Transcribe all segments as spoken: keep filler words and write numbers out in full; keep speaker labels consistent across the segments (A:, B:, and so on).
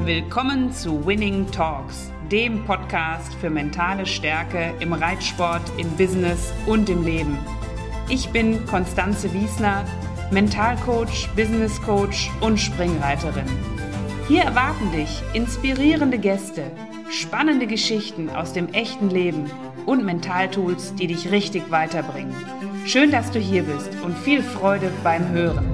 A: Willkommen zu Winning Talks, dem Podcast für mentale Stärke im Reitsport, im Business und im Leben. Ich bin Constanze Wiesner, Mentalcoach, Business Coach und Springreiterin. Hier erwarten dich inspirierende Gäste, spannende Geschichten aus dem echten Leben und Mentaltools, die dich richtig weiterbringen. Schön, dass du hier bist und viel Freude beim Hören.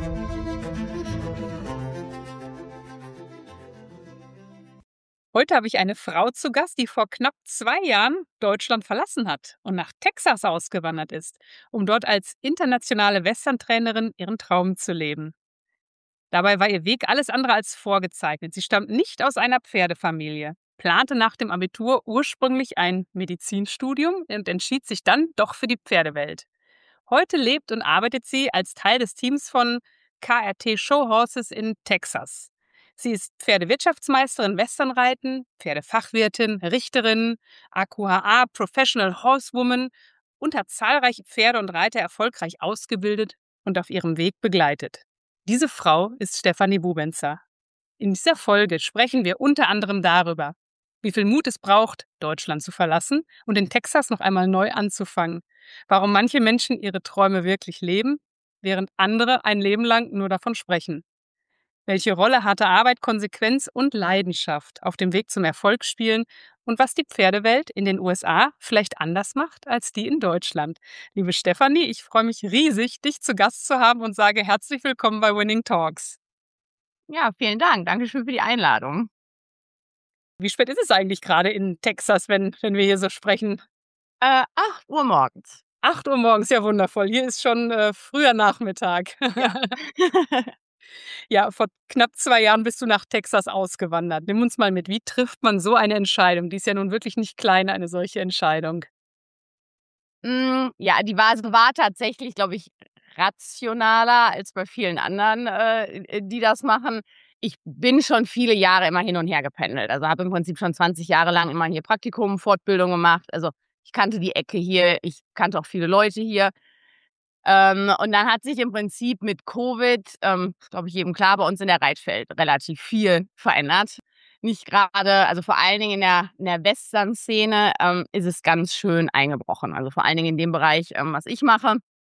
A: Heute habe ich eine Frau zu Gast, die vor knapp zwei Jahren Deutschland verlassen hat und nach Texas ausgewandert ist, um dort als internationale Western-Trainerin ihren Traum zu leben. Dabei war ihr Weg alles andere als vorgezeichnet. Sie stammt nicht aus einer Pferdefamilie, plante nach dem Abitur ursprünglich ein Medizinstudium und entschied sich dann doch für die Pferdewelt. Heute lebt und arbeitet sie als Teil des Teams von K R T Show Horses in Texas. Sie ist Pferdewirtschaftsmeisterin Westernreiten, Pferdefachwirtin, Richterin, A Q H A Professional Horsewoman und hat zahlreiche Pferde und Reiter erfolgreich ausgebildet und auf ihrem Weg begleitet. Diese Frau ist Stefanie Bubenzer. In dieser Folge sprechen wir unter anderem darüber, wie viel Mut es braucht, Deutschland zu verlassen und in Texas noch einmal neu anzufangen, warum manche Menschen ihre Träume wirklich leben, während andere ein Leben lang nur davon sprechen. Welche Rolle harte Arbeit, Konsequenz und Leidenschaft auf dem Weg zum Erfolg spielen und was die Pferdewelt in den U S A vielleicht anders macht als die in Deutschland. Liebe Stefanie, ich freue mich riesig, dich zu Gast zu haben und sage herzlich willkommen bei Winning Talks.
B: Ja, vielen Dank. Dankeschön für die Einladung.
A: Wie spät ist es eigentlich gerade in Texas, wenn, wenn wir hier so sprechen?
B: Äh, acht Uhr morgens.
A: acht Uhr morgens, ja wundervoll. Hier ist schon äh, früher Nachmittag.
B: Ja.
A: Ja, vor knapp zwei Jahren bist du nach Texas ausgewandert. Nimm uns mal mit, wie trifft man so eine Entscheidung? Die ist ja nun wirklich nicht klein, eine solche Entscheidung.
B: Mm, ja, die war, war tatsächlich, glaube ich, rationaler als bei vielen anderen, äh, die das machen. Ich bin schon viele Jahre immer hin und her gependelt. Also habe im Prinzip schon zwanzig Jahre lang immer hier Praktikum, Fortbildung gemacht. Also ich kannte die Ecke hier, ich kannte auch viele Leute hier. Ähm, und dann hat sich im Prinzip mit Covid, ähm, glaube ich jedem klar, bei uns in der Reitwelt relativ viel verändert. Nicht gerade, also vor allen Dingen in der, in der Western-Szene ähm, ist es ganz schön eingebrochen. Also vor allen Dingen in dem Bereich, ähm, was ich mache.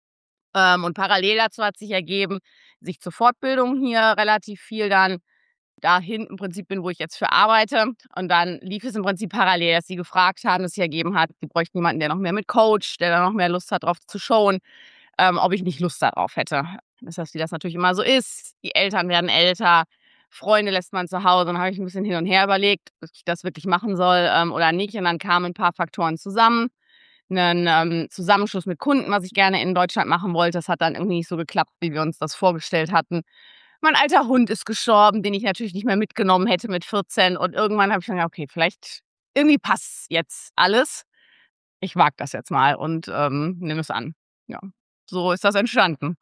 B: Ähm, und parallel dazu hat sich ergeben, sich zur Fortbildung hier relativ viel dann dahin im Prinzip bin, wo ich jetzt für arbeite. Und dann lief es im Prinzip parallel, dass sie gefragt haben, dass sich ergeben hat, sie bräuchten jemanden, der noch mehr mit coacht, der da noch mehr Lust hat, drauf zu showen. Ähm, ob ich nicht Lust darauf hätte. Das heißt, wie das natürlich immer so ist. Die Eltern werden älter, Freunde lässt man zu Hause. Dann habe ich ein bisschen hin und her überlegt, ob ich das wirklich machen soll ähm, oder nicht. Und dann kamen ein paar Faktoren zusammen. Einen ähm, Zusammenschluss mit Kunden, was ich gerne in Deutschland machen wollte. Das hat dann irgendwie nicht so geklappt, wie wir uns das vorgestellt hatten. Mein alter Hund ist gestorben, den ich natürlich nicht mehr mitgenommen hätte mit vierzehn. Und irgendwann habe ich dann gedacht, okay, vielleicht irgendwie passt jetzt alles. Ich wage das jetzt mal und ähm, nehme es an. Ja. So ist das entstanden.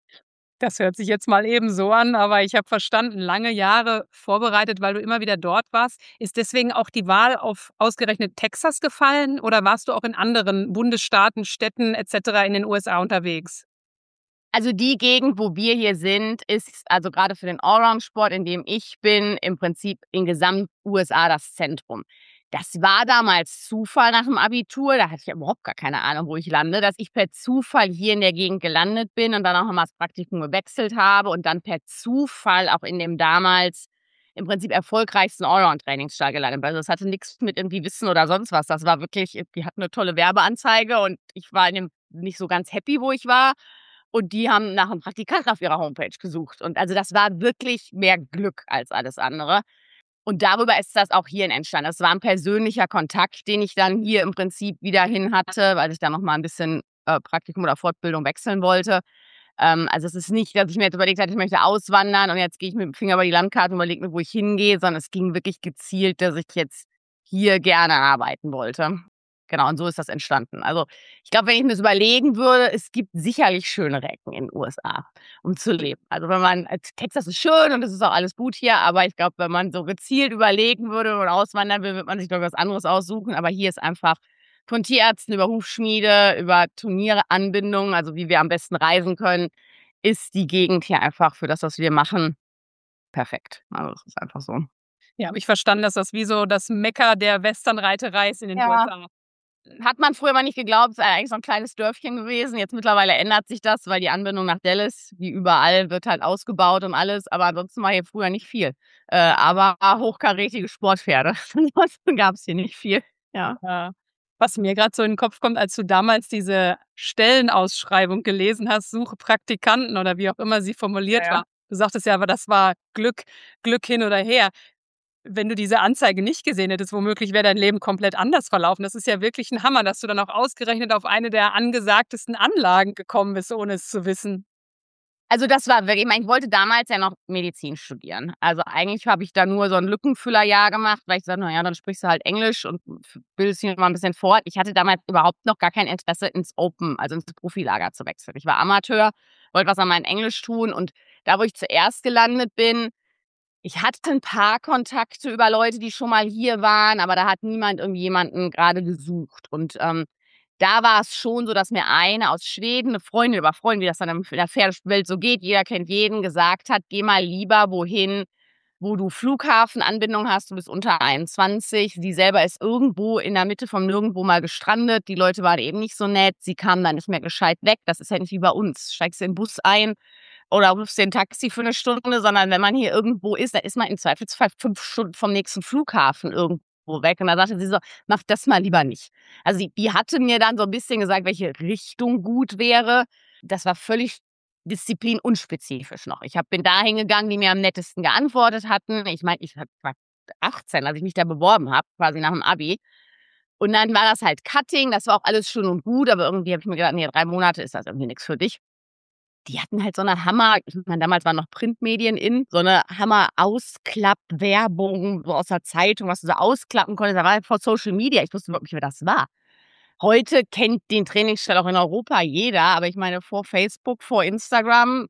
A: Das hört sich jetzt mal eben so an, aber ich habe verstanden, lange Jahre vorbereitet, weil du immer wieder dort warst. Ist deswegen auch die Wahl auf ausgerechnet Texas gefallen oder warst du auch in anderen Bundesstaaten, Städten et cetera in den U S A unterwegs?
B: Also die Gegend, wo wir hier sind, ist also gerade für den Allround-Sport, in dem ich bin, im Prinzip in Gesamt-U S A das Zentrum. Das war damals Zufall nach dem Abitur. Da hatte ich überhaupt gar keine Ahnung, wo ich lande. Dass ich per Zufall hier in der Gegend gelandet bin und dann auch nochmal das Praktikum gewechselt habe und dann per Zufall auch in dem damals im Prinzip erfolgreichsten Allround-Trainingsstall gelandet bin. Also das hatte nichts mit irgendwie Wissen oder sonst was. Das war wirklich, die hatten eine tolle Werbeanzeige und ich war in dem nicht so ganz happy, wo ich war. Und die haben nach einem Praktikanten auf ihrer Homepage gesucht. Und also das war wirklich mehr Glück als alles andere. Und darüber ist das auch hierhin entstanden. Das war ein persönlicher Kontakt, den ich dann hier im Prinzip wieder hin hatte, weil ich dann noch mal ein bisschen äh, Praktikum oder Fortbildung wechseln wollte. Ähm, also es ist nicht, dass ich mir jetzt überlegt habe, ich möchte auswandern und jetzt gehe ich mit dem Finger über die Landkarte und überlege mir, wo ich hingehe, sondern es ging wirklich gezielt, dass ich jetzt hier gerne arbeiten wollte. Genau, und so ist das entstanden. Also ich glaube, wenn ich mir das überlegen würde, es gibt sicherlich schönere Ecken in den U S A, um zu leben. Also wenn man, Texas ist schön und es ist auch alles gut hier, aber ich glaube, wenn man so gezielt überlegen würde und auswandern will, wird man sich doch was anderes aussuchen. Aber hier ist einfach von Tierärzten über Hufschmiede, über Turniere, Anbindungen, also wie wir am besten reisen können, ist die Gegend hier einfach für das, was wir machen, perfekt. Also das ist einfach so.
A: Ja, habe ich verstanden, dass das wie so das Mekka der Westernreiterei ist in den
B: Ja.
A: U S A.
B: Hat man früher mal nicht geglaubt, ist eigentlich so 'n kleines Dörfchen gewesen. Jetzt mittlerweile ändert sich das, weil die Anbindung nach Dallas, wie überall, wird halt ausgebaut und alles, aber ansonsten war hier früher nicht viel. Äh, aber hochkarätige Sportpferde. Ansonsten gab's hier nicht viel, ja.
A: Ja. Was mir grad so in 'n Kopf kommt, als du damals diese Stellenausschreibung gelesen hast, „Suche Praktikanten“ oder wie auch immer sie
B: Ja,
A: formuliert
B: ja.
A: war. Du sagtest ja, aber das war Glück Glück hin oder her. Wenn du diese Anzeige nicht gesehen hättest, womöglich wäre dein Leben komplett anders verlaufen. Das ist ja wirklich 'n Hammer, dass du dann auch ausgerechnet auf eine der angesagtesten Anlagen gekommen bist, ohne es zu wissen.
B: Also, das war wirklich ich meine, ich wollte damals ja noch Medizin studieren. Also, eigentlich habe ich da nur so 'n Lückenfüllerjahr gemacht, weil ich gesagt habe: „Na ja, dann sprichst du halt Englisch und f bildest dich noch mal 'n bisschen fort.“ Ich hatte damals überhaupt noch gar kein Interesse, ins Open, also ins Profilager zu wechseln. Ich war Amateur, wollte was an meinem Englisch tun und da, wo ich zuerst gelandet bin ich hatte 'n paar Kontakte über Leute, die schon mal hier waren, aber da hat niemand irgendjemanden grade gesucht. Und, ähm, da war's schon so, dass mir eine aus Schweden, 'ne Freundin über Freunde, wie das dann im in der Pferdewelt so geht, jeder kennt jeden, gesagt hat: „Geh mal lieber wohin, wo du Flughafenanbindung hast, du bist unter einundzwanzig.“ Sie selber ist irgendwo in der Mitte vom Nirgendwo mal gestrandet. Die Leute waren eben nicht so nett. Sie kam dann nicht mehr gescheit weg. Das ist ja nicht wie bei uns. Steigst in 'n Bus ein oder rufst dir 'n Taxi für 'ne Stunde, sondern wenn man hier irgendwo ist, da ist man im Zweifelsfall fünf Stunden vom nächsten Flughafen irgendwo weg. Und da sagte sie so: „Mach das mal lieber nicht.“ Also, die die hatte mir dann so 'n bisschen gesagt, welche Richtung gut wäre. Das war völlig disziplinunspezifisch noch. Ich habe bin da hingegangen, die mir am nettesten geantwortet hatten. Ich meine, ich war war achtzehn, als ich mich da beworben habe, quasi nach'm Abi. Und dann war das halt Cutting, das war auch alles schön und gut, aber irgendwie habe ich mir gedacht: „Ne, drei Monate ist das irgendwie nix für dich.“ Die hatten halt so 'ne Hammer ich meine, damals waren noch Printmedien in, so 'ne Hammer-Ausklapp-Werbung so aus der Zeitung, was du so ausklappen konntest. Da war halt vor Social Media. Ich wusste überhaupt nicht, wer das war. Heute kennt den Trainingsstall auch in Europa jeder, aber ich meine, vor Facebook, vor Instagram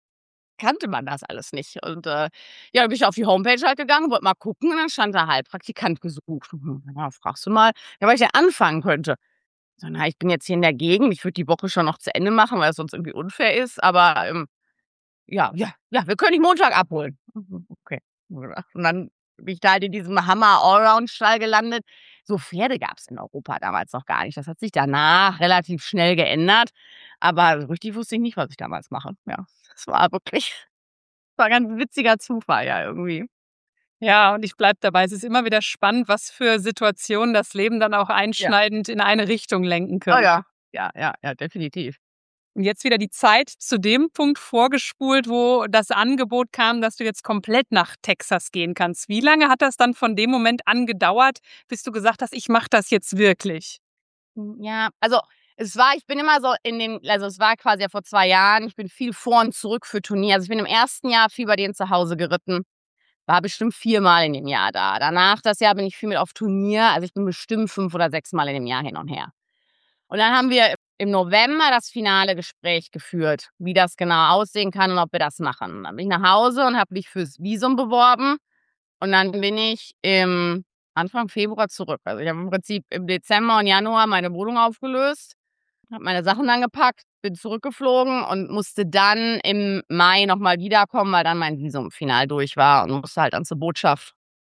B: kannte man das alles nicht. Und, äh, ja, dann bin ich auf die Homepage halt gegangen, wollte mal gucken und dann stand da halt Praktikant gesucht. Hm, ja, fragst du mal, ja, wann ich denn anfangen könnte. Ich so: „Na, ich bin jetzt hier in der Gegend. Ich würde die Woche schon noch zu Ende machen, weil es sonst irgendwie unfair ist, aber, ähm, ja, ja, ja, wir können dich Montag abholen.“ Mhm, okay. Und dann bin ich da halt in diesem Hammer-Allround-Stall gelandet. So Pferde gab's in Europa damals noch gar nicht. Das hat sich danach relativ schnell geändert, aber so richtig wusste ich nicht, was ich damals mache. Ja, das war wirklich war ganz witziger Zufall, ja, irgendwie.
A: Ja, und ich bleibe dabei. Es ist immer wieder spannend, was für Situationen das Leben dann auch
B: Ja.
A: einschneidend in eine Richtung lenken
B: Oh
A: können.
B: ja. Ja, ja, ja, definitiv.
A: Und jetzt wieder die Zeit zu dem Punkt vorgespult, wo das Angebot kam, dass du jetzt komplett nach Texas gehen kannst. Wie lange hat das dann von dem Moment an gedauert, bis du gesagt hast: „Ich mache das jetzt wirklich?“
B: Hm, ja, also, es war ich bin immer so in den also, es war quasi ja vor zwei Jahren. Ich bin viel vor und zurück für Turnier also, ich bin im ersten Jahr viel bei denen zu Hause geritten, war bestimmt viermal in dem Jahr da. Danach das Jahr bin ich viel mit auf Turnier, also, ich bin bestimmt fünf oder sechs Mal in dem Jahr hin und her. Und dann haben wir im November das finale Gespräch geführt, wie das genau aussehen kann und ob wir das machen. Dann bin ich nach Hause und habe mich fürs Visum beworben und dann bin ich im Anfang Februar zurück. Also, ich habe im Prinzip im Dezember und Januar meine Wohnung aufgelöst, habe meine Sachen dann gepackt, bin zurückgeflogen und musste dann im Mai noch mal wiederkommen, weil dann mein Visum final durch war und musste halt dann zur Botschaft,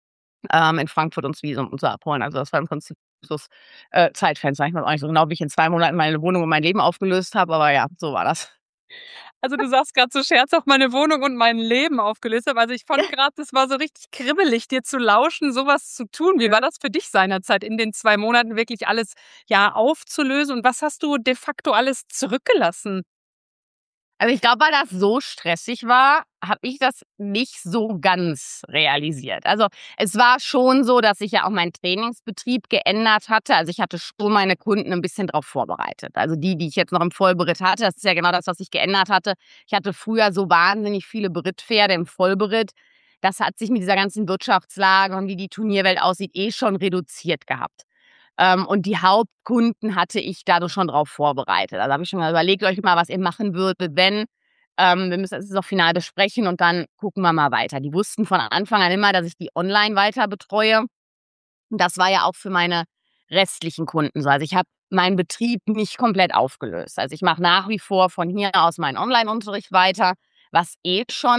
B: ähm, in Frankfurt und das Visum und so abholen. Also, das war im Prinzip das, äh, Zeitfenster. Ich weiß auch nicht so genau, wie ich in zwei Monaten meine Wohnung und mein Leben aufgelöst habe, aber ja, so war das.
A: Also, du sagst grad so scherzhaft: „Meine Wohnung und mein Leben aufgelöst habe.“ Also, ich fand
B: Ja.
A: grad, das war so richtig kribbelig, dir zu lauschen, so was zu tun. Wie
B: Ja.
A: war das für dich seinerzeit in den zwei Monaten wirklich alles, ja, aufzulösen und was hast du de facto alles zurückgelassen?
B: Also, ich glaube, weil das so stressig war, habe ich das nicht so ganz realisiert. Also, es war schon so, dass sich ja auch mein Trainingsbetrieb geändert hatte. Also, ich hatte schon meine Kunden 'n bisschen drauf vorbereitet. Also, die, die ich jetzt noch im Vollberitt hatte, das ist ja genau das, was sich geändert hatte. Ich hatte früher so wahnsinnig viele Berittpferde im Vollberitt. Das hat sich mit dieser ganzen Wirtschaftslage und wie die Turnierwelt aussieht, eh schon reduziert gehabt. Ähm, und die Hauptkunden hatte ich dadurch schon drauf vorbereitet. Also, habe ich schon mal: „Überlegt euch mal, was ihr machen würdet, wenn. Ähm, wir müssen das jetzt auch final besprechen und dann gucken wir mal weiter.“ Die wussten von Anfang an immer, dass ich die online weiter betreue. Und das war ja auch für meine restlichen Kunden so. Also, ich habe meinen Betrieb nicht komplett aufgelöst. Also, ich mache nach wie vor von hier aus meinen Onlineunterricht weiter, was eh schon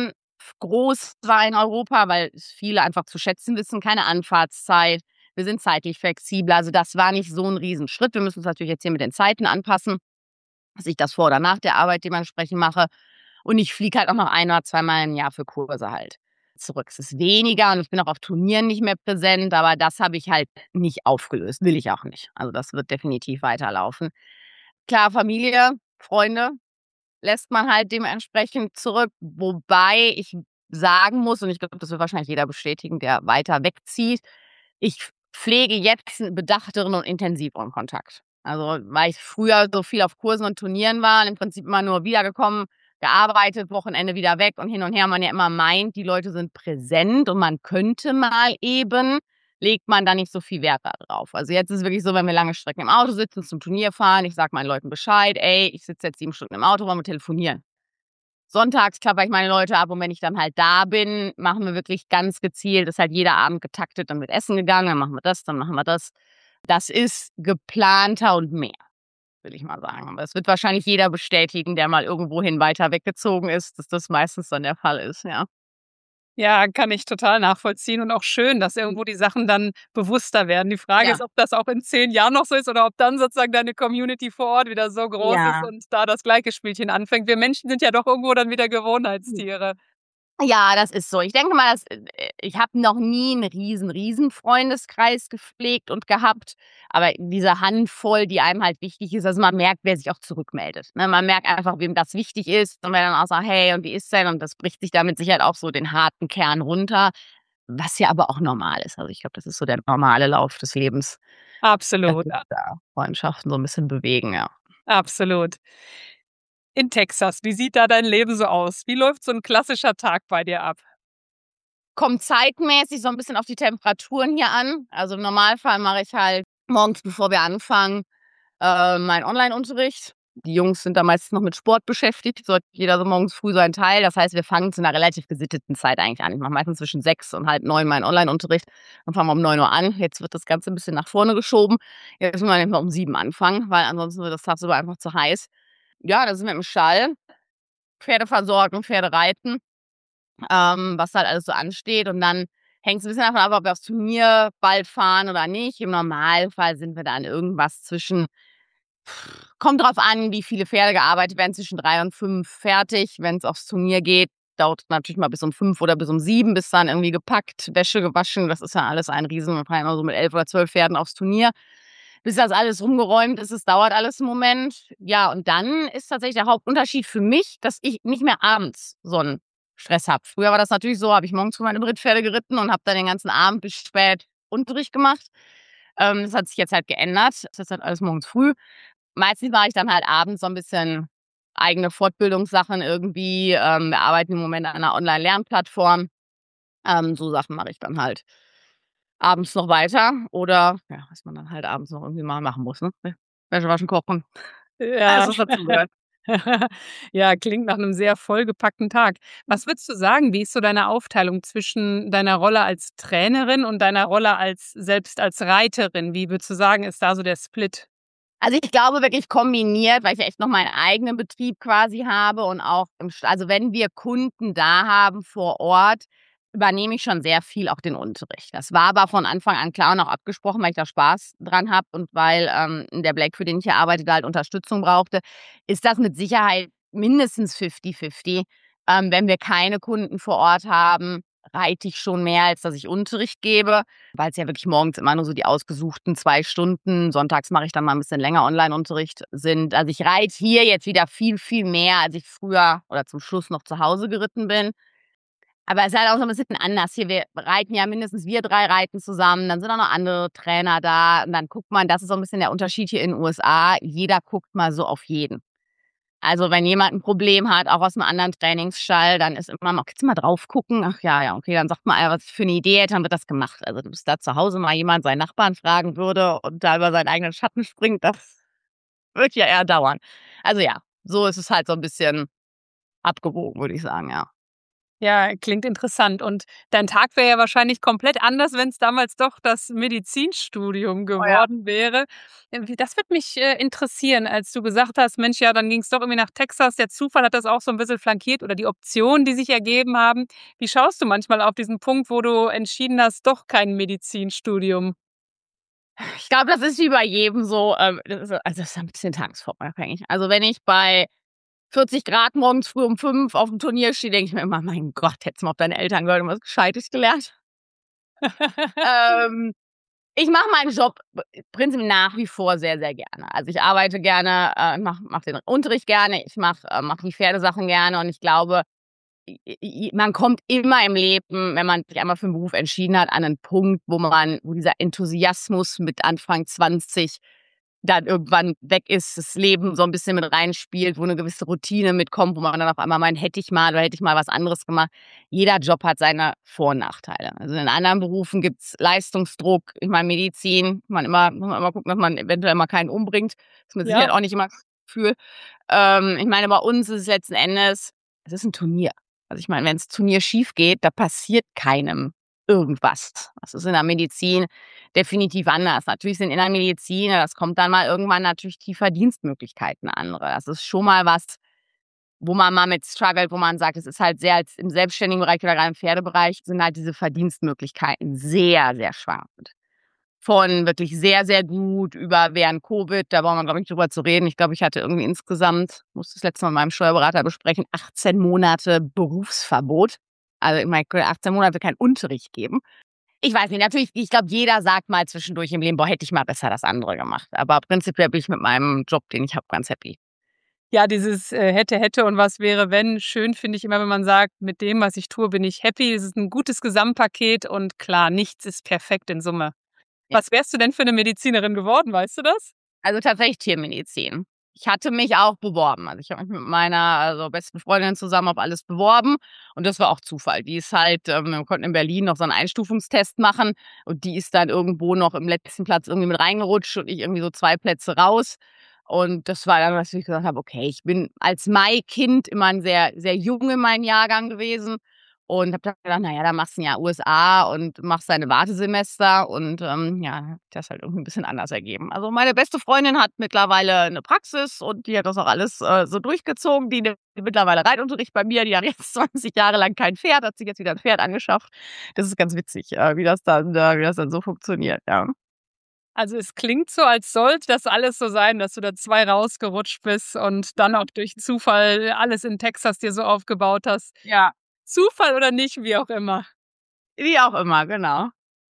B: groß war in Europa, weil es viele einfach zu schätzen wissen, keine Anfahrtszeit. Wir sind zeitlich flexibel. Also das war nicht so ein Riesenschritt. Wir müssen uns natürlich jetzt hier mit den Zeiten anpassen, dass ich das vor oder nach der Arbeit dementsprechend mache. Und ich fliege halt auch noch ein oder zweimal im Jahr für Kurse halt zurück. Es ist weniger und ich bin auch auf Turnieren nicht mehr präsent, aber das habe ich halt nicht aufgelöst. Will ich auch nicht. Also das wird definitiv weiterlaufen. Klar, Familie, Freunde lässt man halt dementsprechend zurück. Wobei ich sagen muss, und ich glaube, das wird wahrscheinlich jeder bestätigen, der weiter wegzieht, ich pflege jetzt einen bedachteren und intensiveren Kontakt. Also, weil ich früher so viel auf Kursen und Turnieren war und im Prinzip immer nur wiedergekommen, gearbeitet, Wochenende wieder weg und hin und her. Man ja immer meint, die Leute sind präsent und man könnte mal eben, legt man da nicht so viel Wert darauf. Also jetzt ist es wirklich so, wenn wir lange Strecken im Auto sitzen, zum Turnier fahren, ich sage meinen Leuten Bescheid, ey, ich sitze jetzt sieben Stunden im Auto, wollen wir telefonieren. Sonntags klappere ich meine Leute ab und wenn ich dann halt da bin, machen wir wirklich ganz gezielt, ist halt jeder Abend getaktet, dann wird Essen gegangen, dann machen wir das, dann machen wir das. Das ist geplanter und mehr, will ich mal sagen. Aber es wird wahrscheinlich jeder bestätigen, der mal irgendwohin weiter weggezogen ist, dass das meistens dann der Fall ist, ja.
A: Ja, kann ich total nachvollziehen und auch schön, dass irgendwo die Sachen dann bewusster werden. Die Frage ist,
B: Ja.
A: ob das auch in zehn Jahren noch so ist oder ob dann sozusagen deine Community vor Ort wieder so groß ist
B: Ja.
A: und da das gleiche Spielchen anfängt. Wir Menschen sind ja doch irgendwo dann wieder Gewohnheitstiere.
B: Ja, das ist so. Ich denke mal, dass äh, ich habe noch nie 'n riesen, riesen Freundeskreis gepflegt und gehabt, aber diese Handvoll, die einem halt wichtig ist, also man merkt, wer sich auch zurückmeldet, ne? Man merkt einfach, wem das wichtig ist und wer dann auch sagt: „Hey, und wie ist denn?“ Und das bricht sich da mit Sicherheit auch so den harten Kern runter, was ja aber auch normal ist. Also, ich glaube, das ist so der normale Lauf des Lebens, dass
A: Absolut,
B: sich
A: a
B: da Freundschaften so 'n bisschen bewegen, ja.
A: absolut. In Texas, wie sieht da dein Leben so aus? Wie läuft so 'n klassischer Tag bei dir ab?
B: Kommt zeitmäßig so 'n bisschen auf die Temperaturen hier an. Also, im Normalfall mache ich halt morgens, bevor wir anfangen, äh, meinen Onlineunterricht. Die Jungs sind da meistens noch mit Sport beschäftigt, so hat jeder so morgens früh seinen Teil. Das heißt, wir fangen zu 'ner relativ gesitteten Zeit eigentlich an. Ich mache meistens zwischen sechs und halb neun meinen Onlineunterricht. Dann fangen wir um neun Uhr an. Jetzt wird das Ganze 'n bisschen nach vorne geschoben. Jetzt müssen wir nämlich mal um sieben anfangen, weil ansonsten wird das tagsüber einfach zu heiß. Ja, dann sind wir im Stall, Pferde versorgen, Pferde reiten, ähm, was halt alles so ansteht. Und dann hängt's 'n bisschen davon ab, ob wir aufs Turnier bald fahren oder nicht. Im Normalfall sind wir dann irgendwas zwischen kommt drauf an, wie viele Pferde gearbeitet werden, zwischen drei und fünf fertig. Wenn's aufs Turnier geht, dauert's natürlich mal bis um fünf oder bis um sieben, bis dann irgendwie gepackt, Wäsche gewaschen. Das ist ja alles ein Riesen wir fahren immer so mit elf oder zwölf Pferden aufs Turnier. Bis das alles rumgeräumt ist, es dauert alles 'n Moment. Ja, und dann ist tatsächlich der Hauptunterschied für mich, dass ich nicht mehr abends so 'n Stress habe. Früher war das natürlich so, habe ich morgens früh meine Brittpferde geritten und habe dann den ganzen Abend bis spät Unterricht gemacht. Ähm, das hat sich jetzt halt geändert. Das ist halt alles morgens früh. Meistens mache ich dann halt abends so 'n bisschen eigene Fortbildungssachen irgendwie. Ähm, wir arbeiten im Moment an 'ner Online-Lernplattform. Ähm, so Sachen mache ich dann halt abends noch weiter oder ja, was man dann halt abends noch irgendwie mal machen muss, ne? Wäsche waschen, kochen, alles,
A: Ja.
B: was dazugehört.
A: Ja, klingt nach 'nem sehr vollgepackten Tag. Was würdest du sagen, wie ist so deine Aufteilung zwischen deiner Rolle als Trainerin und deiner Rolle als selbst als Reiterin? Wie würdest du sagen, ist da so der Split?
B: Also, ich glaube wirklich kombiniert, weil ich ja echt noch meinen eigenen Betrieb quasi habe und auch im St also, wenn wir Kunden da haben vor Ort, übernehme ich schon sehr viel auch den Unterricht. Das war aber von Anfang an klar und auch abgesprochen, weil ich da Spaß dran habe und weil, ähm, der Blake, für den ich hier arbeite, da halt Unterstützung brauchte, ist das mit Sicherheit mindestens fifty fifty. Ähm, wenn wir keine Kunden vor Ort haben, reite ich schon mehr, als dass ich Unterricht gebe, weil's ja wirklich morgens immer nur so die ausgesuchten zwei Stunden, sonntags mache ich dann mal 'n bisschen länger Onlineunterricht sind. Also, ich reite hier jetzt wieder viel, viel mehr, als ich früher oder zum Schluss noch zu Hause geritten bin. Aber es ist halt auch so 'n bisschen anders hier. Wir reiten ja mindestens wir drei reiten zusammen, dann sind auch noch andere Trainer da und dann guckt man das ist so 'n bisschen der Unterschied hier in den U S A, jeder guckt mal so auf jeden. Also, wenn jemand 'n Problem hat, auch aus'm anderen Trainingsstall, dann ist immer mal: „Kannst du mal drauf gucken?“ „Ach ja, ja, okay.“ Dann sagt mal einer, was ich für 'ne Idee hätte, dann wird das gemacht. Also, bis da zu Hause mal jemand seinen Nachbarn fragen würde und da über seinen eigenen Schatten springt, das wird ja eher dauern. Also, ja, so ist es halt so 'n bisschen abgewogen, würde ich sagen, ja.
A: Ja, klingt interessant. Und dein Tag wäre ja wahrscheinlich komplett anders, wenn's damals doch das Medizinstudium
B: Oh ja.
A: geworden wäre. Äh, wie das würde mich, äh, interessieren, als du gesagt hast: „Mensch, ja, dann ging's doch irgendwie nach Texas.“ Der Zufall hat das auch so 'n bisschen flankiert oder die Optionen, die sich ergeben haben. Wie schaust du manchmal auf diesen Punkt, wo du entschieden hast, doch kein Medizinstudium?
B: Ich glaube, das ist wie bei jedem so, ähm, das ist so also, das ist ein bisschen tagesformabhängig. Also, wenn ich bei vierzig Grad morgens früh um fünf auf'm Turnier stehe, denke ich mir immer: „Mein Gott, hättest mal auf deine Eltern gehört und was Gescheites gelernt.“ Ähm, ich mache meinen Job b prinzipiell nach wie vor sehr, sehr gerne. Also, ich arbeite gerne, äh, mache mache den Unterricht gerne, ich mache äh, mache die Pferdesachen gerne und ich glaube, i i i man kommt immer im Leben, wenn man sich einmal für 'n Beruf entschieden hat, an 'nen Punkt, wo man wo dieser Enthusiasmus mit Anfang zwanzig dann irgendwann weg ist, das Leben so 'n bisschen mit reinspielt, wo 'ne gewisse Routine mitkommt, wo man dann auf einmal meint: „Hätte ich mal oder hätte ich mal was anderes gemacht.“ Jeder Job hat seine Vor und Nachteile. Also, in anderen Berufen gibt's Leistungsdruck. Ich meine, Medizin, man immer muss man immer gucken, dass man eventuell mal keinen umbringt. Ist mit
A: Ja.
B: Sicherheit auch nicht immer Gefühl. Ähm, ich meine, bei uns ist es letzten Endes es ist 'n Turnier. Also, ich meine, wenn's Turnier schiefgeht, da passiert keinem irgendwas. Das ist in der Medizin definitiv anders. Natürlich sind in der Medizin das kommt dann mal irgendwann natürlich die Verdienstmöglichkeiten andere. Das ist schon mal was, wo man mal mit struggelt, wo man sagt, es ist halt sehr als im selbstständigen Bereich oder grad im Pferdebereich sind halt diese Verdienstmöglichkeiten sehr, sehr schwankend. Von wirklich sehr, sehr gut über während Covid, da brauchen wir, glaube ich, nicht drüber zu reden. Ich glaube, ich hatte irgendwie insgesamt musste das letzte Mal mit meinem Steuerberater besprechen, achtzehn Monate Berufsverbot. Also, ich meine, ich könnte achtzehn Monate keinen Unterricht geben. Ich weiß nicht, natürlich, ich glaube, jeder sagt mal zwischendurch im Leben: „Boah, hätte ich mal besser das andere gemacht.“ Aber prinzipiell bin ich mit meinem Job, den ich habe, ganz happy.
A: Ja, dieses, äh, hätte, hätte und was wäre, wenn. Schön finde ich immer, wenn man sagt: „Mit dem, was ich tue, bin ich happy.“ Es ist 'n gutes Gesamtpaket und klar, nichts ist perfekt in Summe.
B: Ja.
A: Was wärst du denn für 'ne Medizinerin geworden, weißt du das?
B: Also, tatsächlich Tiermedizin. Ich hatte mich auch beworben. Also, ich habe mich mit meiner, also, besten Freundin zusammen auf alles beworben und das war auch Zufall. Die ist halt ähm, wir konnten in Berlin noch so 'n Einstufungstest machen und die ist dann irgendwo noch im letzten Platz irgendwie mit reingerutscht und ich irgendwie so zwei Plätze raus. Und das war dann, dass ich gesagt habe: „Okay“, ich bin als Maikind immer 'n sehr, sehr jung in meinem Jahrgang gewesen und habe dann gedacht: „Na ja, dann machst 'n Jahr U S A und machst deine Wartesemester“ und, ähm, ja, hat das halt irgendwie 'n bisschen anders ergeben. Also, meine beste Freundin hat mittlerweile 'ne Praxis und die hat das auch alles, äh, so durchgezogen. Die nimmt mittlerweile Reitunterricht bei mir. Die hat jetzt zwanzig Jahre lang kein Pferd, hat sich jetzt wieder 'n Pferd angeschafft. Das ist ganz witzig, äh, wie das dann äh, wie das dann so funktioniert, ja.
A: Also, es klingt so, als sollte das alles so sein, dass du da zwei rausgerutscht bist und dann auch durch Zufall alles in Texas dir so aufgebaut hast.
B: Ja.
A: Zufall oder nicht, wie auch immer.
B: Wie auch immer, genau.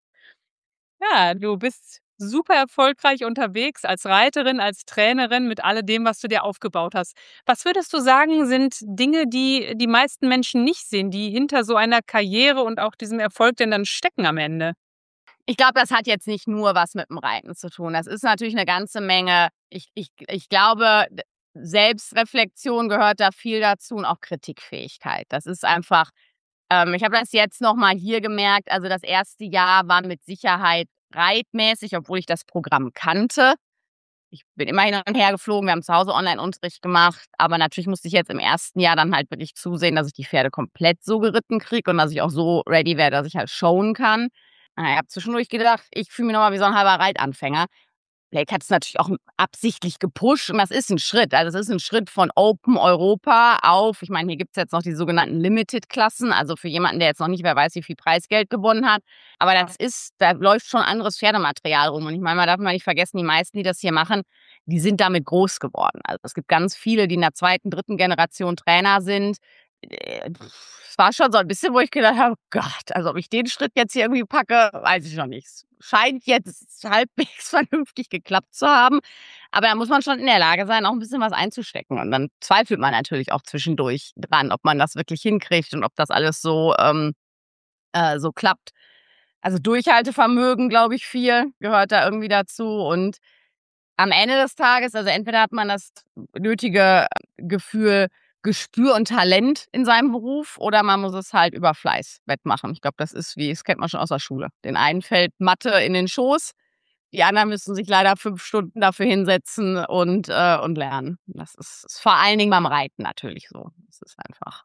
A: Ja, du bist super erfolgreich unterwegs als Reiterin, als Trainerin mit alledem, was du dir aufgebaut hast. Was würdest du sagen, sind Dinge, die die meisten Menschen nicht sehen, die hinter so einer Karriere und auch diesem Erfolg denn dann stecken am Ende?
B: Ich glaube, das hat jetzt nicht nur was mit'm Reiten zu tun. Das ist natürlich 'ne ganze Menge ich ich ich glaube, d Selbstreflexion gehört da viel dazu und auch Kritikfähigkeit. Das ist einfach ähm, ich habe das jetzt noch mal hier gemerkt, also, das erste Jahr war mit Sicherheit reitmäßig, obwohl ich das Programm kannte. Ich bin immer hin und her geflogen, wir haben zu Hause Onlineunterricht gemacht, aber natürlich musste ich jetzt im ersten Jahr dann halt wirklich zusehen, dass ich die Pferde komplett so geritten kriege und dass ich auch so ready wäre, dass ich halt showen kann. Ah, ich habe zwischendurch gedacht, ich fühle mich noch mal wie so 'n halber Reitanfänger. Blake hat's natürlich auch absichtlich gepusht und das ist 'n Schritt. Also, es ist 'n Schritt von Open Europa auf ich meine, hier gibt's jetzt noch die sogenannten Limited-Klassen, also, für jemanden, der jetzt noch nicht wer weiß wie viel Preisgeld gewonnen hat. Aber das ist da läuft schon anderes Pferdematerial rum und ich meine, man darf mal nicht vergessen, die meisten, die das hier machen, die sind damit groß geworden. Also, es gibt ganz viele, die in der zweiten, dritten Generation Trainer sind. Äh, es war schon so 'n bisschen, wo ich gedacht habe: „Gott, also, ob ich den Schritt jetzt hier irgendwie packe, weiß ich noch nicht.“ Es scheint jetzt halbwegs vernünftig geklappt zu haben, aber da muss man schon in der Lage sein, auch 'n bisschen was einzustecken und dann zweifelt man natürlich auch zwischendurch dran, ob man das wirklich hinkriegt und ob das alles so ähm, äh, so klappt. Also, Durchhaltevermögen, glaube ich, viel gehört da irgendwie dazu und am Ende des Tages also, entweder hat man das nötige Gefühl, Gespür und Talent in seinem Beruf oder man muss es halt über Fleiß wettmachen. Ich glaube, das ist wie das kennt man schon aus der Schule. Den einen fällt Mathe in den Schoß, die anderen müssen sich leider fünf Stunden dafür hinsetzen und äh, und lernen. Das ist ist vor allen Dingen beim Reiten natürlich so. Das ist einfach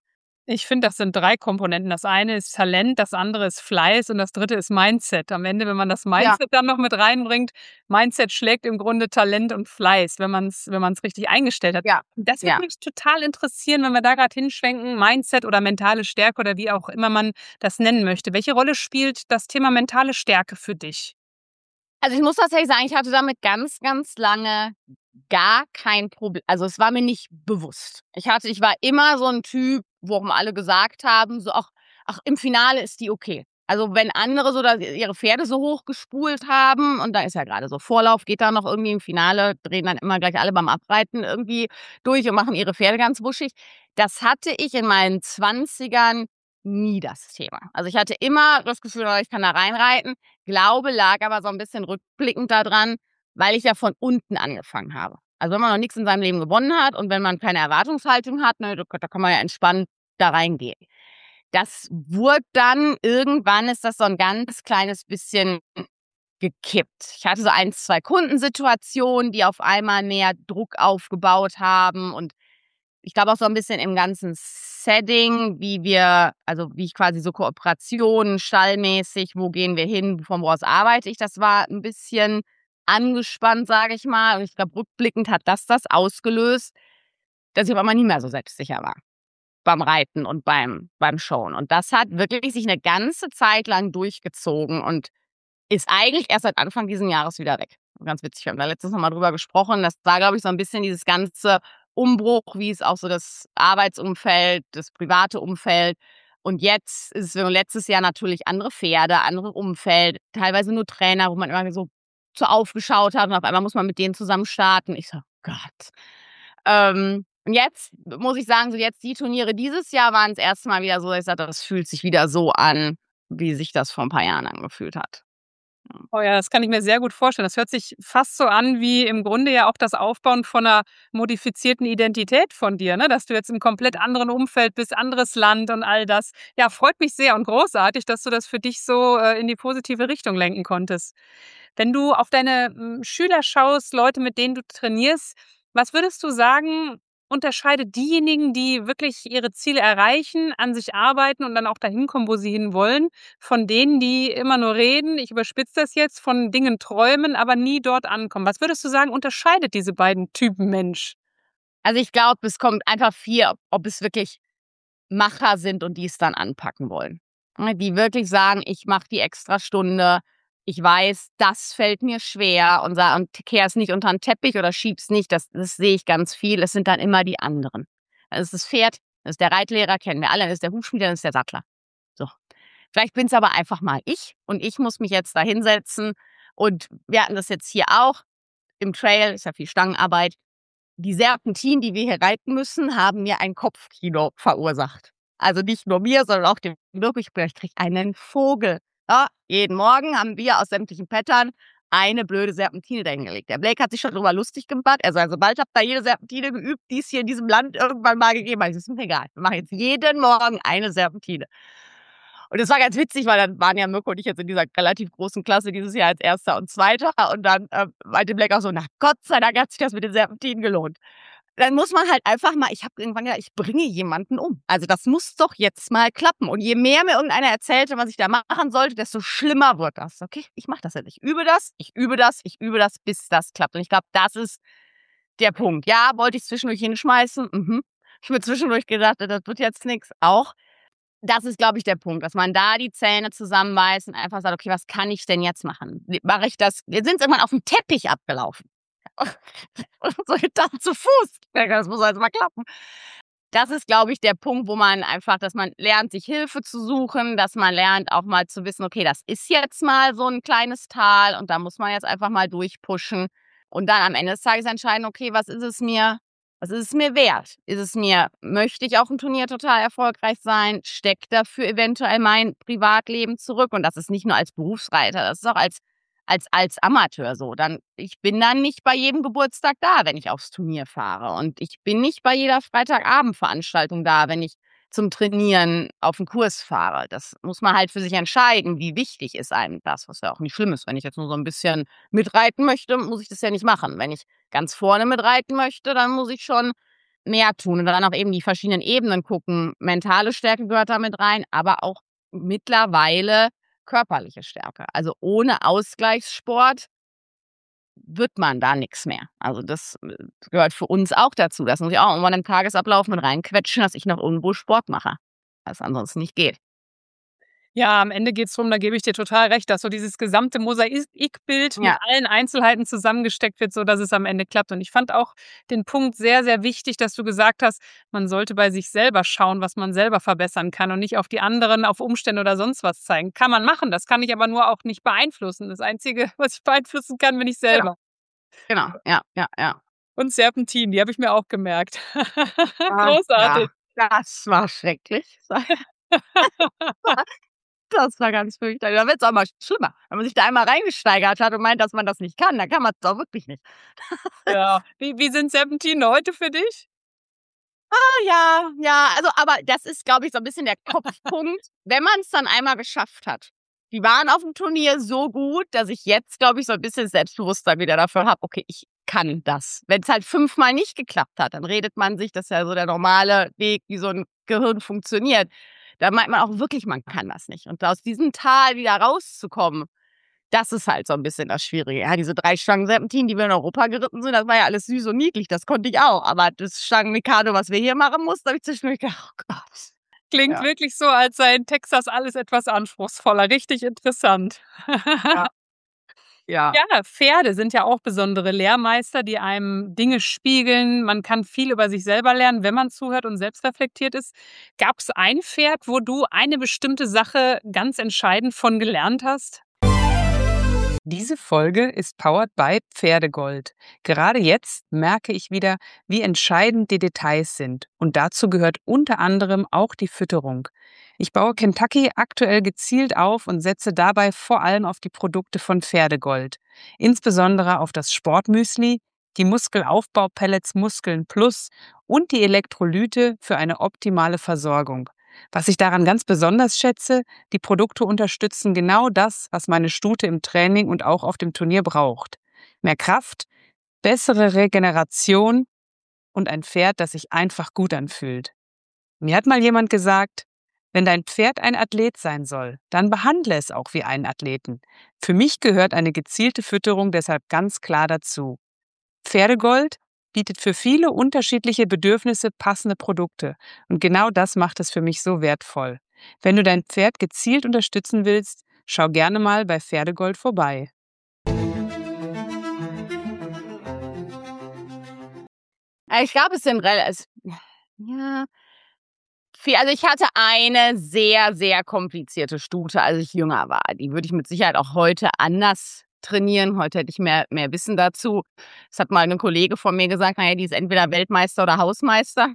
A: Ich finde, das sind drei Komponenten. Das eine ist Talent, das andere ist Fleiß und das dritte ist Mindset. Am Ende, wenn man das
B: Ja.
A: Mindset dann noch mit reinbringt, Mindset schlägt im Grunde Talent und Fleiß, wenn man's wenn man's richtig eingestellt hat.
B: Ja,
A: Das würde
B: ja.
A: mich total interessieren, wenn wir da grad hinschwenken, Mindset oder mentale Stärke oder wie auch immer man das nennen möchte. Welche Rolle spielt das Thema mentale Stärke für dich?
B: Also, ich muss tatsächlich sagen, ich hatte damit ganz, ganz lange gar kein Proble also, es war mir nicht bewusst. Ich hatte ich war immer so 'n Typ, worum alle gesagt haben, so: „Ach ach, im Finale ist die okay.“ Also, wenn andere so da ihre Pferde so hochgespult haben und da ist ja grade so Vorlauf geht da noch irgendwie, im Finale drehen dann immer gleich alle beim Abreiten irgendwie durch und machen ihre Pferde ganz wuschig. Das hatte ich in meinen Zwanzigern nie das Thema. Also, ich hatte immer das Gefühl, oh, ich kann da reinreiten. Glaube, lag aber so 'n bisschen rückblickend da dran, weil ich ja von unten angefangen habe. Also, wenn man noch nix in seinem Leben gewonnen hat und wenn man keine Erwartungshaltung hat, ne, da da kann man ja entspannt da reingehen. Das wurde dann irgendwann ist das so 'n ganz kleines bisschen gekippt. Ich hatte so eins, zwei Kundensituationen, die auf einmal mehr Druck aufgebaut haben und ich glaube auch so 'n bisschen im ganzen Setting, wie wir also, wie ich quasi so Kooperationen, stallmäßig, wo gehen wir hin, von wo aus arbeite ich, das war 'n bisschen angespannt, sage ich mal. Und ich glaube, rückblickend hat das das ausgelöst, dass ich auf einmal nicht mehr so selbstsicher war beim Reiten und beim beim Showen. Und das hat wirklich sich 'ne ganze Zeit lang durchgezogen und ist eigentlich erst seit Anfang diesen Jahres wieder weg. Ganz witzig, wir haben da letztens noch mal drüber gesprochen. Das war, glaube ich, so 'n bisschen dieses ganze Umbruch, wie es auch so das Arbeitsumfeld, das private Umfeld und jetzt ist es so letztes Jahr natürlich andere Pferde, andere Umfeld, teilweise nur Trainer, wo man immer so so aufgeschaut hat und auf einmal muss man mit denen zusammen starten. Ich so: „Gott.“ Ähm, und jetzt muss ich sagen, so jetzt die Turniere dieses Jahr waren das erste Mal wieder so, dass ich sagte: „Das fühlt sich wieder so an, wie sich das vor 'n paar Jahren angefühlt hat.“ Ja.
A: Oh ja, das kann ich mir sehr gut vorstellen. Das hört sich fast so an wie im Grunde ja auch das Aufbauen von 'ner modifizierten Identität von dir, ne, dass du jetzt im komplett anderen Umfeld bist, anderes Land und all das. Ja, freut mich sehr und großartig, dass du das für dich so, äh, in die positive Richtung lenken konntest. Wenn du auf deine, hm, Schüler schaust, Leute, mit denen du trainierst, was würdest du sagen, unterscheidet diejenigen, die wirklich ihre Ziele erreichen, an sich arbeiten und dann auch dahin kommen, wo sie hinwollen, von denen, die immer nur reden, ich überspitze das jetzt, von Dingen träumen, aber nie dort ankommen? Was würdest du sagen, unterscheidet diese beiden Typen Mensch?
B: Also, ich glaube, es kommt einfach viel ob es wirklich Macher sind und die es dann anpacken wollen, ne? Die wirklich sagen: „Ich mache die Extrastunde. Ich weiß, das fällt mir schwer“ und sa und kehre es nicht unter 'n Teppich oder schiebe es nicht. Das das sehe ich ganz viel. Es sind dann immer die anderen. Das ist das Pferd, das ist der Reitlehrer, kennen wir alle, das ist der Hufschmied, dann ist der Sattler. So. Vielleicht bin's aber einfach mal ich und ich muss mich jetzt da hinsetzen und wir hatten das jetzt hier auch im Trail, ist ja viel Stangenarbeit. Die Serpentinen, die wir hier reiten müssen, haben mir ein Kopfkino verursacht. Also, nicht nur mir, sondern auch dem Mirko. Ich kriege einen Vogel. Ja, jeden Morgen haben wir aus sämtlichen Pattern eine blöde Serpentine da hingelegt. Der Blake hat sich schon drüber lustig gemacht. Er so: „Also, bald habt ihr jede Serpentine geübt, die es hier in diesem Land irgendwann mal gegeben hat.“ Ich so: „Ist mir egal. Wir machen jetzt jeden Morgen eine Serpentine.“ Und das war ganz witzig, weil dann waren ja Mirko und ich jetzt in dieser relativ großen Klasse dieses Jahr als Erster und Zweiter und dann, ähm, meinte Blake auch so: „Na, Gott sei Dank hat sich das mit den Serpentinen gelohnt.“ Dann muss man halt einfach mal ich habe irgendwann gedacht, ich bringe jemanden um. Also, das muss doch jetzt mal klappen. Und je mehr mir irgendeiner erzählte, was ich da machen sollte, desto schlimmer wird das. Okay, ich mache das jetzt. Ich übe das, ich übe das, ich übe das, bis das klappt. Und ich glaube, das ist der Punkt. Ja, wollte ich zwischendurch hinschmeißen? Mhm. Ich habe mir zwischendurch gedacht: „Das wird jetzt nix“, auch. Das ist, glaube ich, der Punkt, dass man da die Zähne zusammenbeißt und einfach sagt: „Okay, was kann ich denn jetzt machen? Mache ich das“ wir sind irgendwann aufm Teppich abgelaufen. Und so dann zu Fuß. Das muss jetzt mal klappen. Das ist, glaube ich, der Punkt, wo man einfach dass man lernt, sich Hilfe zu suchen, dass man lernt, auch mal zu wissen: „Okay, das ist jetzt mal so 'n kleines Tal und da muss man jetzt einfach mal durchpushen.“ Und dann am Ende des Tages entscheiden: „Okay, was ist es mir was ist es mir wert? Ist es mir möchte ich aufm Turnier total erfolgreich sein? Steckt dafür eventuell mein Privatleben zurück?“ Und das ist nicht nur als Berufsreiter, das ist auch als als als Amateur so. Dann ich bin dann nicht bei jedem Geburtstag da, wenn ich aufs Turnier fahre. Und ich bin nicht bei jeder Freitagabendveranstaltung da, wenn ich zum Trainieren auf 'n Kurs fahre. Das muss man halt für sich entscheiden, wie wichtig ist einem das, was ja auch nicht schlimm ist. Wenn ich jetzt nur so 'n bisschen mitreiten möchte, muss ich das ja nicht machen. Wenn ich ganz vorne mitreiten möchte, dann muss ich schon mehr tun und dann auch eben die verschiedenen Ebenen gucken. Mentale Stärke gehört da mit rein, aber auch mittlerweile körperliche Stärke. Also ohne Ausgleichssport wird man da nichts mehr. Also das äh, gehört für uns auch dazu. Das muss ich auch irgendwann im Tagesablauf mit reinquetschen, dass ich noch irgendwo Sport mache, was ansonsten nicht geht.
A: Ja, am Ende geht's drum, da gebe ich dir total recht, dass so dieses gesamte Mosaikbild mit
B: Ja.
A: allen Einzelheiten zusammengesteckt wird, sodass es am Ende klappt. Und ich fand auch den Punkt sehr, sehr wichtig, dass du gesagt hast, man sollte bei sich selber schauen, was man selber verbessern kann und nicht auf die anderen, auf Umstände oder sonst was zeigen. Kann man machen, das kann ich aber nur auch nicht beeinflussen. Das Einzige, was ich beeinflussen kann, bin ich
B: Genau.
A: selber.
B: Genau. Ja, ja, ja.
A: Und Serpentin, die habe ich mir auch gemerkt.
B: Ah,
A: Großartig.
B: ja, das war schrecklich. Das war ganz fürchterlich. Da wird's auch mal schlimmer. Wenn man sich da einmal reingesteigert hat und meint, dass man das nicht kann, dann kann man's auch wirklich nicht.
A: Ja. Wie wie sind Serpentinen heute für dich?
B: Ah, ja, ja, also aber das ist, glaube ich, so 'n bisschen der Kopfpunkt, wenn man's dann einmal geschafft hat. Die waren auf'm Turnier so gut, dass ich jetzt, glaube ich, so 'n bisschen Selbstbewusstsein wieder dafür habe: „Okay, ich kann das.“ Wenn's halt fünfmal nicht geklappt hat, dann redet man sich das ist ja so der normale Weg, wie so 'n Gehirn funktioniert. Da meint man auch wirklich, man kann das nicht. Und aus diesem Tal wieder rauszukommen, das ist halt so 'n bisschen das Schwierige. Ja, diese drei Stangen Serpentin, die wir in Europa geritten sind, das war ja alles süß und niedlich, das konnte ich auch. Aber das Stangen-Mikado, was wir hier machen mussten, da habe ich zwischendurch gedacht: „Oh Gott.“
A: Klingt
B: Ja.
A: wirklich so, als sei in Texas alles etwas anspruchsvoller. Richtig interessant.
B: Ja. Ja.
A: Ja, Pferde sind ja auch besondere Lehrmeister, die einem Dinge spiegeln. Man kann viel über sich selber lernen, wenn man zuhört und selbstreflektiert ist. Gab's ein Pferd, wo du eine bestimmte Sache ganz entscheidend von gelernt hast? Diese Folge ist powered by Pferdegold. Gerade jetzt merke ich wieder, wie entscheidend die Details sind. Und dazu gehört unter anderem auch die Fütterung. Ich baue Kentucky aktuell gezielt auf und setze dabei vor allem auf die Produkte von Pferdegold. Insbesondere auf das Sportmüsli, die Muskelaufbaupellets Muskeln Plus und die Elektrolyte für eine optimale Versorgung. Was ich daran ganz besonders schätze, die Produkte unterstützen genau das, was meine Stute im Training und auch auf dem Turnier braucht. Mehr Kraft, bessere Regeneration und ein Pferd, das sich einfach gut anfühlt. Mir hat mal jemand gesagt, wenn dein Pferd ein Athlet sein soll, dann behandle es auch wie einen Athleten. Für mich gehört eine gezielte Fütterung deshalb ganz klar dazu. Pferdegold bietet für viele unterschiedliche Bedürfnisse passende Produkte und genau das macht es für mich so wertvoll. Wenn du dein Pferd gezielt unterstützen willst, schau gerne mal bei Pferdegold vorbei.
B: Ich glaube, es sind rel es ja, viel also, ich hatte eine sehr, sehr komplizierte Stute, als ich jünger war. Die würde ich mit Sicherheit auch heute anders trainieren. Heute hätte ich mehr mehr Wissen dazu. Das hat mal 'ne Kollege von mir gesagt: „Na ja, die ist entweder Weltmeister oder Hausmeister.“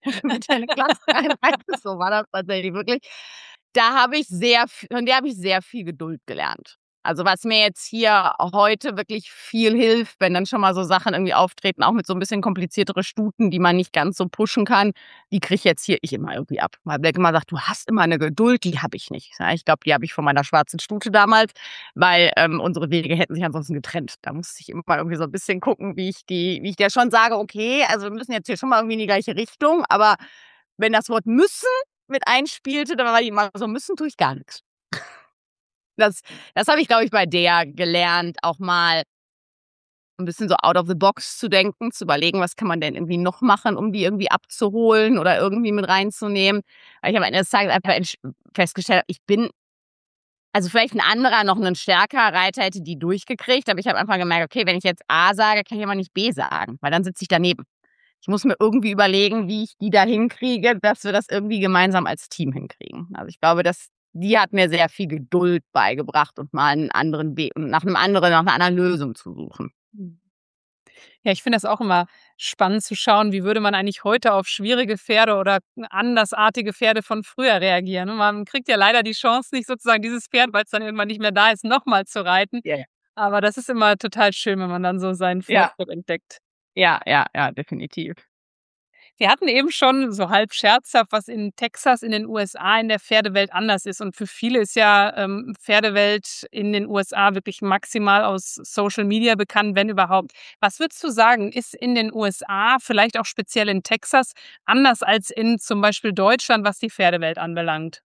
B: So war das tatsächlich wirklich. Da habe ich sehr v von der habe ich sehr viel Geduld gelernt. Also, was mir jetzt hier heute wirklich viel hilft, wenn dann schon mal so Sachen irgendwie auftreten, auch mit so 'n bisschen kompliziertere Stuten, die man nicht ganz so pushen kann, die kriege ich jetzt hier ich immer irgendwie ab. Weil Beck immer sagt: „Du hast immer 'ne Geduld, die habe ich nicht.“ Ja, ich glaube, die habe ich von meiner schwarzen Stute damals, weil, ähm, unsere Wege hätten sich ansonsten getrennt. Da musste ich immer irgendwie so 'n bisschen gucken, wie ich die wie ich der schon sage: „Okay, also, wir müssen jetzt hier schon mal irgendwie in die gleiche Richtung.“ Aber wenn das Wort müssen mit einspielte, dann war die immer so: „Müssen tue ich gar nix.“ Das das habe ich, glaube ich, bei der gelernt, auch mal 'n bisschen so out of the box zu denken, zu überlegen, was kann man denn irgendwie noch machen, um die irgendwie abzuholen oder irgendwie mit reinzunehmen. Weil ich am Ende des Tages einfach entsch festgestellt habe, ich bin also, vielleicht 'n anderer, noch 'nen stärkerer Reiter hätte die durchgekriegt, aber ich habe einfach gemerkt: „Okay, wenn ich jetzt A sage, kann ich aber nicht B sagen, weil dann sitze ich daneben.“ Ich muss mir irgendwie überlegen, wie ich die da hinkriege, dass wir das irgendwie gemeinsam als Team hinkriegen. Also, ich glaube, dass die hat mir sehr viel Geduld beigebracht und mal 'n anderen Weg nach 'nem anderen nach 'ner anderen Lösung zu suchen.
A: Mhm. Ja, ich finde das auch immer spannend zu schauen, wie würde man eigentlich heute auf schwierige Pferde oder andersartige Pferde von früher reagieren. Und man kriegt ja leider die Chance nicht sozusagen dieses Pferd, weil's dann irgendwann nicht mehr da ist, noch mal zu reiten.
B: Ja, ja.
A: Aber das ist immer total schön, wenn man dann so seinen
B: Ja.
A: Fortschritt entdeckt.
B: Ja, ja, ja, definitiv.
A: Wir hatten eben schon so halb scherzhaft, was in Texas in den U S A in der Pferdewelt anders ist. Und für viele ist ja ähm, Pferdewelt in den U S A wirklich maximal aus Social Media bekannt, wenn überhaupt. Was würdest du sagen, ist in den U S A, vielleicht auch speziell in Texas, anders als in zum Beispiel Deutschland, was die Pferdewelt anbelangt?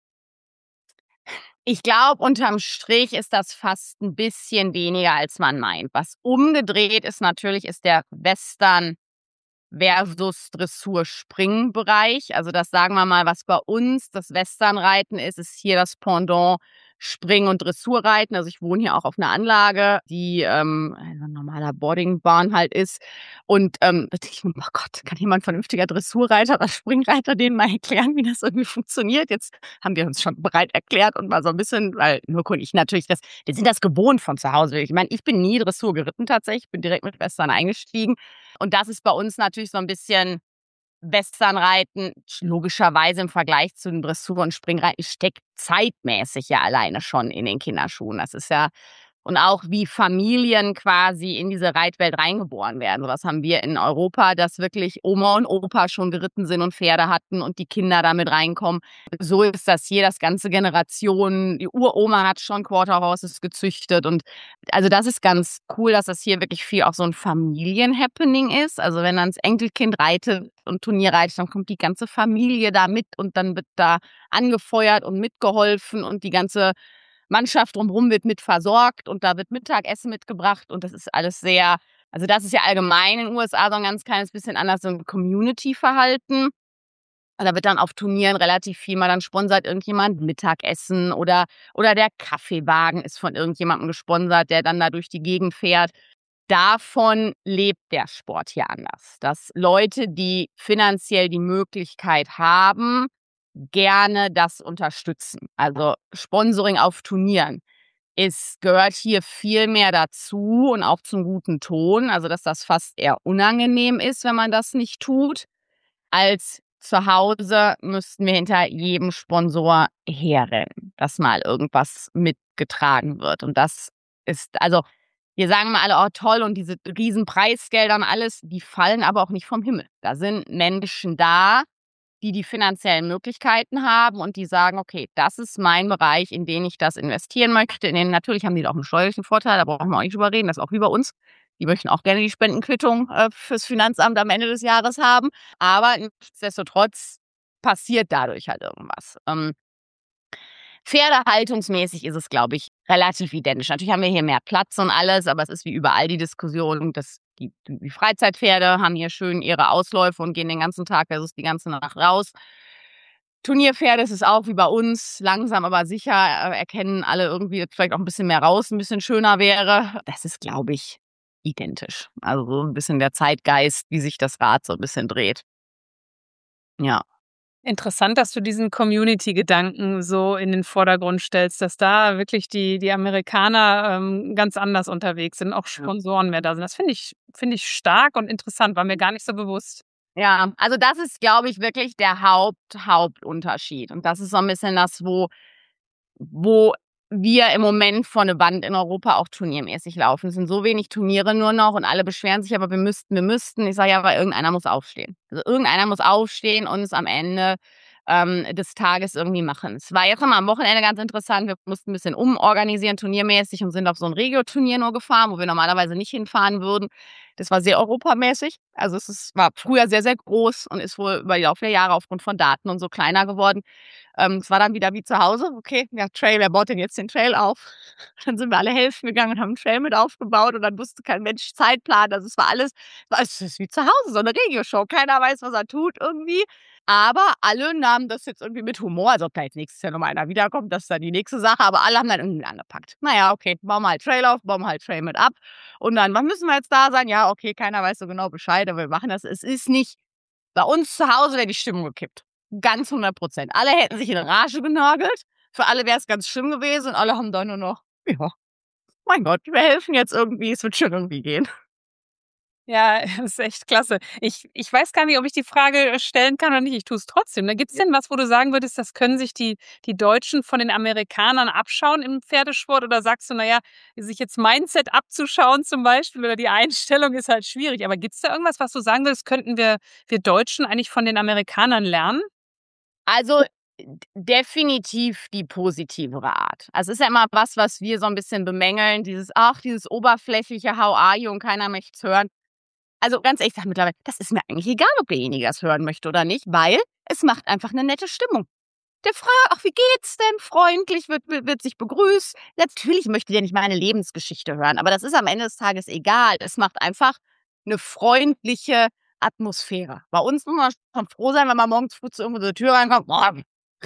B: Ich glaube, unterm Strich ist das fast ein bisschen weniger, als man meint. Was umgedreht ist natürlich, ist der Western versus Dressur-Springbereich. Also das, sagen wir mal, was bei uns das Westernreiten ist, ist hier das Pendant Spring- und Dressurreiten. Also ich wohne hier auch auf einer Anlage, die ähm, ein normaler Boardingbahn halt ist. Und ähm, da denke ich mir, oh Gott, kann jemand vernünftiger Dressurreiter oder Springreiter denen mal erklären, wie das irgendwie funktioniert? Jetzt haben wir uns schon bereit erklärt und mal so ein bisschen, weil Mirko und ich natürlich, das, wir sind das gewohnt von zu Hause. Ich meine, ich bin nie Dressur geritten tatsächlich, bin direkt mit Western eingestiegen. Und das ist bei uns natürlich so ein bisschen Westernreiten, logischerweise im Vergleich zu den Dressur- und Springreiten, steckt zeitmäßig ja alleine schon in den Kinderschuhen. Das ist ja, und auch wie Familien quasi in diese Reitwelt reingeboren werden. So was haben wir in Europa, dass wirklich Oma und Opa schon geritten sind und Pferde hatten und die Kinder damit reinkommen. So ist das hier, das ganze Generationen. Die Uroma hat schon Quarter Horses gezüchtet und also das ist ganz cool, dass das hier wirklich viel auch so ein Familienhappening ist. Also wenn dann das Enkelkind reitet und Turnier reitet, dann kommt die ganze Familie da mit und dann wird da angefeuert und mitgeholfen und die ganze Mannschaft drumherum wird mit versorgt und da wird Mittagessen mitgebracht und das ist alles sehr, also das ist ja allgemein in den U S A so ein ganz kleines bisschen anders, so ein Community-Verhalten. Da wird dann auf Turnieren relativ viel mal, dann sponsert irgendjemand Mittagessen oder, oder der Kaffeewagen ist von irgendjemandem gesponsert, der dann da durch die Gegend fährt. Davon lebt der Sport hier anders, dass Leute, die finanziell die Möglichkeit haben, gerne das unterstützen. Also Sponsoring auf Turnieren ist gehört hier viel mehr dazu und auch zum guten Ton, also dass das fast eher unangenehm ist, wenn man das nicht tut, als zu Hause müssten wir hinter jedem Sponsor herrennen, dass mal irgendwas mitgetragen wird. Und das ist, also wir sagen mal alle, oh toll, und diese riesen Preisgelder und alles, die fallen aber auch nicht vom Himmel. Da sind Menschen da, die die finanziellen Möglichkeiten haben und die sagen, okay, das ist mein Bereich, in den ich das investieren möchte. In den, natürlich haben die da auch einen steuerlichen Vorteil, da brauchen wir auch nicht drüber reden, das ist auch wie bei uns. Die möchten auch gerne die Spendenquittung äh, fürs Finanzamt am Ende des Jahres haben. Aber nichtsdestotrotz passiert dadurch halt irgendwas. Ähm, Pferdehaltungsmäßig ist es, glaube ich, relativ identisch. Natürlich haben wir hier mehr Platz und alles, aber es ist wie überall die Diskussion, dass die, die Freizeitpferde haben hier schön ihre Ausläufe und gehen den ganzen Tag, das ist die ganze Nacht raus. Turnierpferde, ist es auch wie bei uns, langsam aber sicher äh, erkennen alle irgendwie, dass vielleicht auch ein bisschen mehr raus, ein bisschen schöner wäre. Das ist, glaube ich, identisch. Also so ein bisschen der Zeitgeist, wie sich das Rad so ein bisschen dreht. Ja.
A: Interessant, dass du diesen Community-Gedanken so in den Vordergrund stellst, dass da wirklich die die Amerikaner, ähm, ganz anders unterwegs sind, auch
B: Ja.
A: Sponsoren mehr da sind. Das finde ich finde ich stark und interessant, war mir gar nicht so bewusst.
B: Ja, also das ist, glaube ich, wirklich der Haupt Hauptunterschied. Und das ist so ein bisschen das, wo wo wir im Moment vor 'ne Wand in Europa auch turniermäßig laufen. Es sind so wenig Turniere nur noch und alle beschweren sich, aber wir müssten, wir müssten. Ich sage ja, aber irgendeiner muss aufstehen. Also irgendeiner muss aufstehen und es am Ende ähm, des Tages irgendwie machen. Es war jetzt noch mal am Wochenende ganz interessant. Wir mussten ein bisschen umorganisieren, turniermäßig, und sind auf so ein Regio-Turnier nur gefahren, wo wir normalerweise nicht hinfahren würden. Das war sehr europamäßig. Also es ist, war früher sehr, sehr groß und ist wohl über die Laufe der Jahre aufgrund von Daten und so kleiner geworden. Ähm, es war dann wieder wie zu Hause. Okay, ja, Trail, wer baut denn jetzt den Trail auf? Dann sind wir alle helfen gegangen und haben einen Trail mit aufgebaut und dann wusste kein Mensch Zeitplan. Also es war alles, es ist wie zu Hause, so eine Regio-Show. Keiner weiß, was er tut irgendwie. Aber alle nahmen das jetzt irgendwie mit Humor. Also ob da jetzt nächstes Jahr nochmal einer wiederkommt, das ist dann die nächste Sache. Aber alle haben dann irgendwie angepackt. Naja, okay, bauen wir halt Trail auf, bauen wir halt Trail mit ab. Und dann, wann müssen wir jetzt da sein? Ja, okay, keiner weiß so genau Bescheid, aber wir machen das. Es ist nicht, bei uns zu Hause wäre die Stimmung gekippt. Ganz hundert Prozent. Alle hätten sich in Rage genörgelt. Für alle wäre es ganz schlimm gewesen und alle haben dann nur noch, ja, mein Gott, wir helfen jetzt irgendwie, es wird schon irgendwie gehen.
A: Ja, das ist echt klasse. Ich ich weiß gar nicht, ob ich die Frage stellen kann oder nicht. Ich tue es trotzdem, ne? Gibt's denn was, wo du sagen würdest, das können sich die die Deutschen von den Amerikanern abschauen im Pferdesport? Oder sagst du: „Na ja, sich jetzt Mindset abzuschauen zum Beispiel oder die Einstellung ist halt schwierig.“ Aber gibt's da irgendwas, was du sagen würdest, könnten wir wir Deutschen eigentlich von den Amerikanern lernen?
B: Also, d definitiv die positivere Art. Also, es ist ja immer was, was wir so 'n bisschen bemängeln, dieses ach, dieses oberflächliche „How are you?“ und keiner möcht's hören. Also, ganz ehrlich, ich sage mittlerweile, das ist mir eigentlich egal, ob derjenige das hören möchte oder nicht, weil es macht einfach 'ne nette Stimmung. Der fragt: „Ach, wie geht's denn?“ Freundlich, wird wird wird sich begrüßt. Natürlich möchte der nicht meine Lebensgeschichte hören, aber das ist am Ende des Tages egal. Es macht einfach 'ne freundliche Atmosphäre. Bei uns muss man schon froh sein, wenn man morgens früh zu irgendwo zur Tür reinkommt: „Morgen.“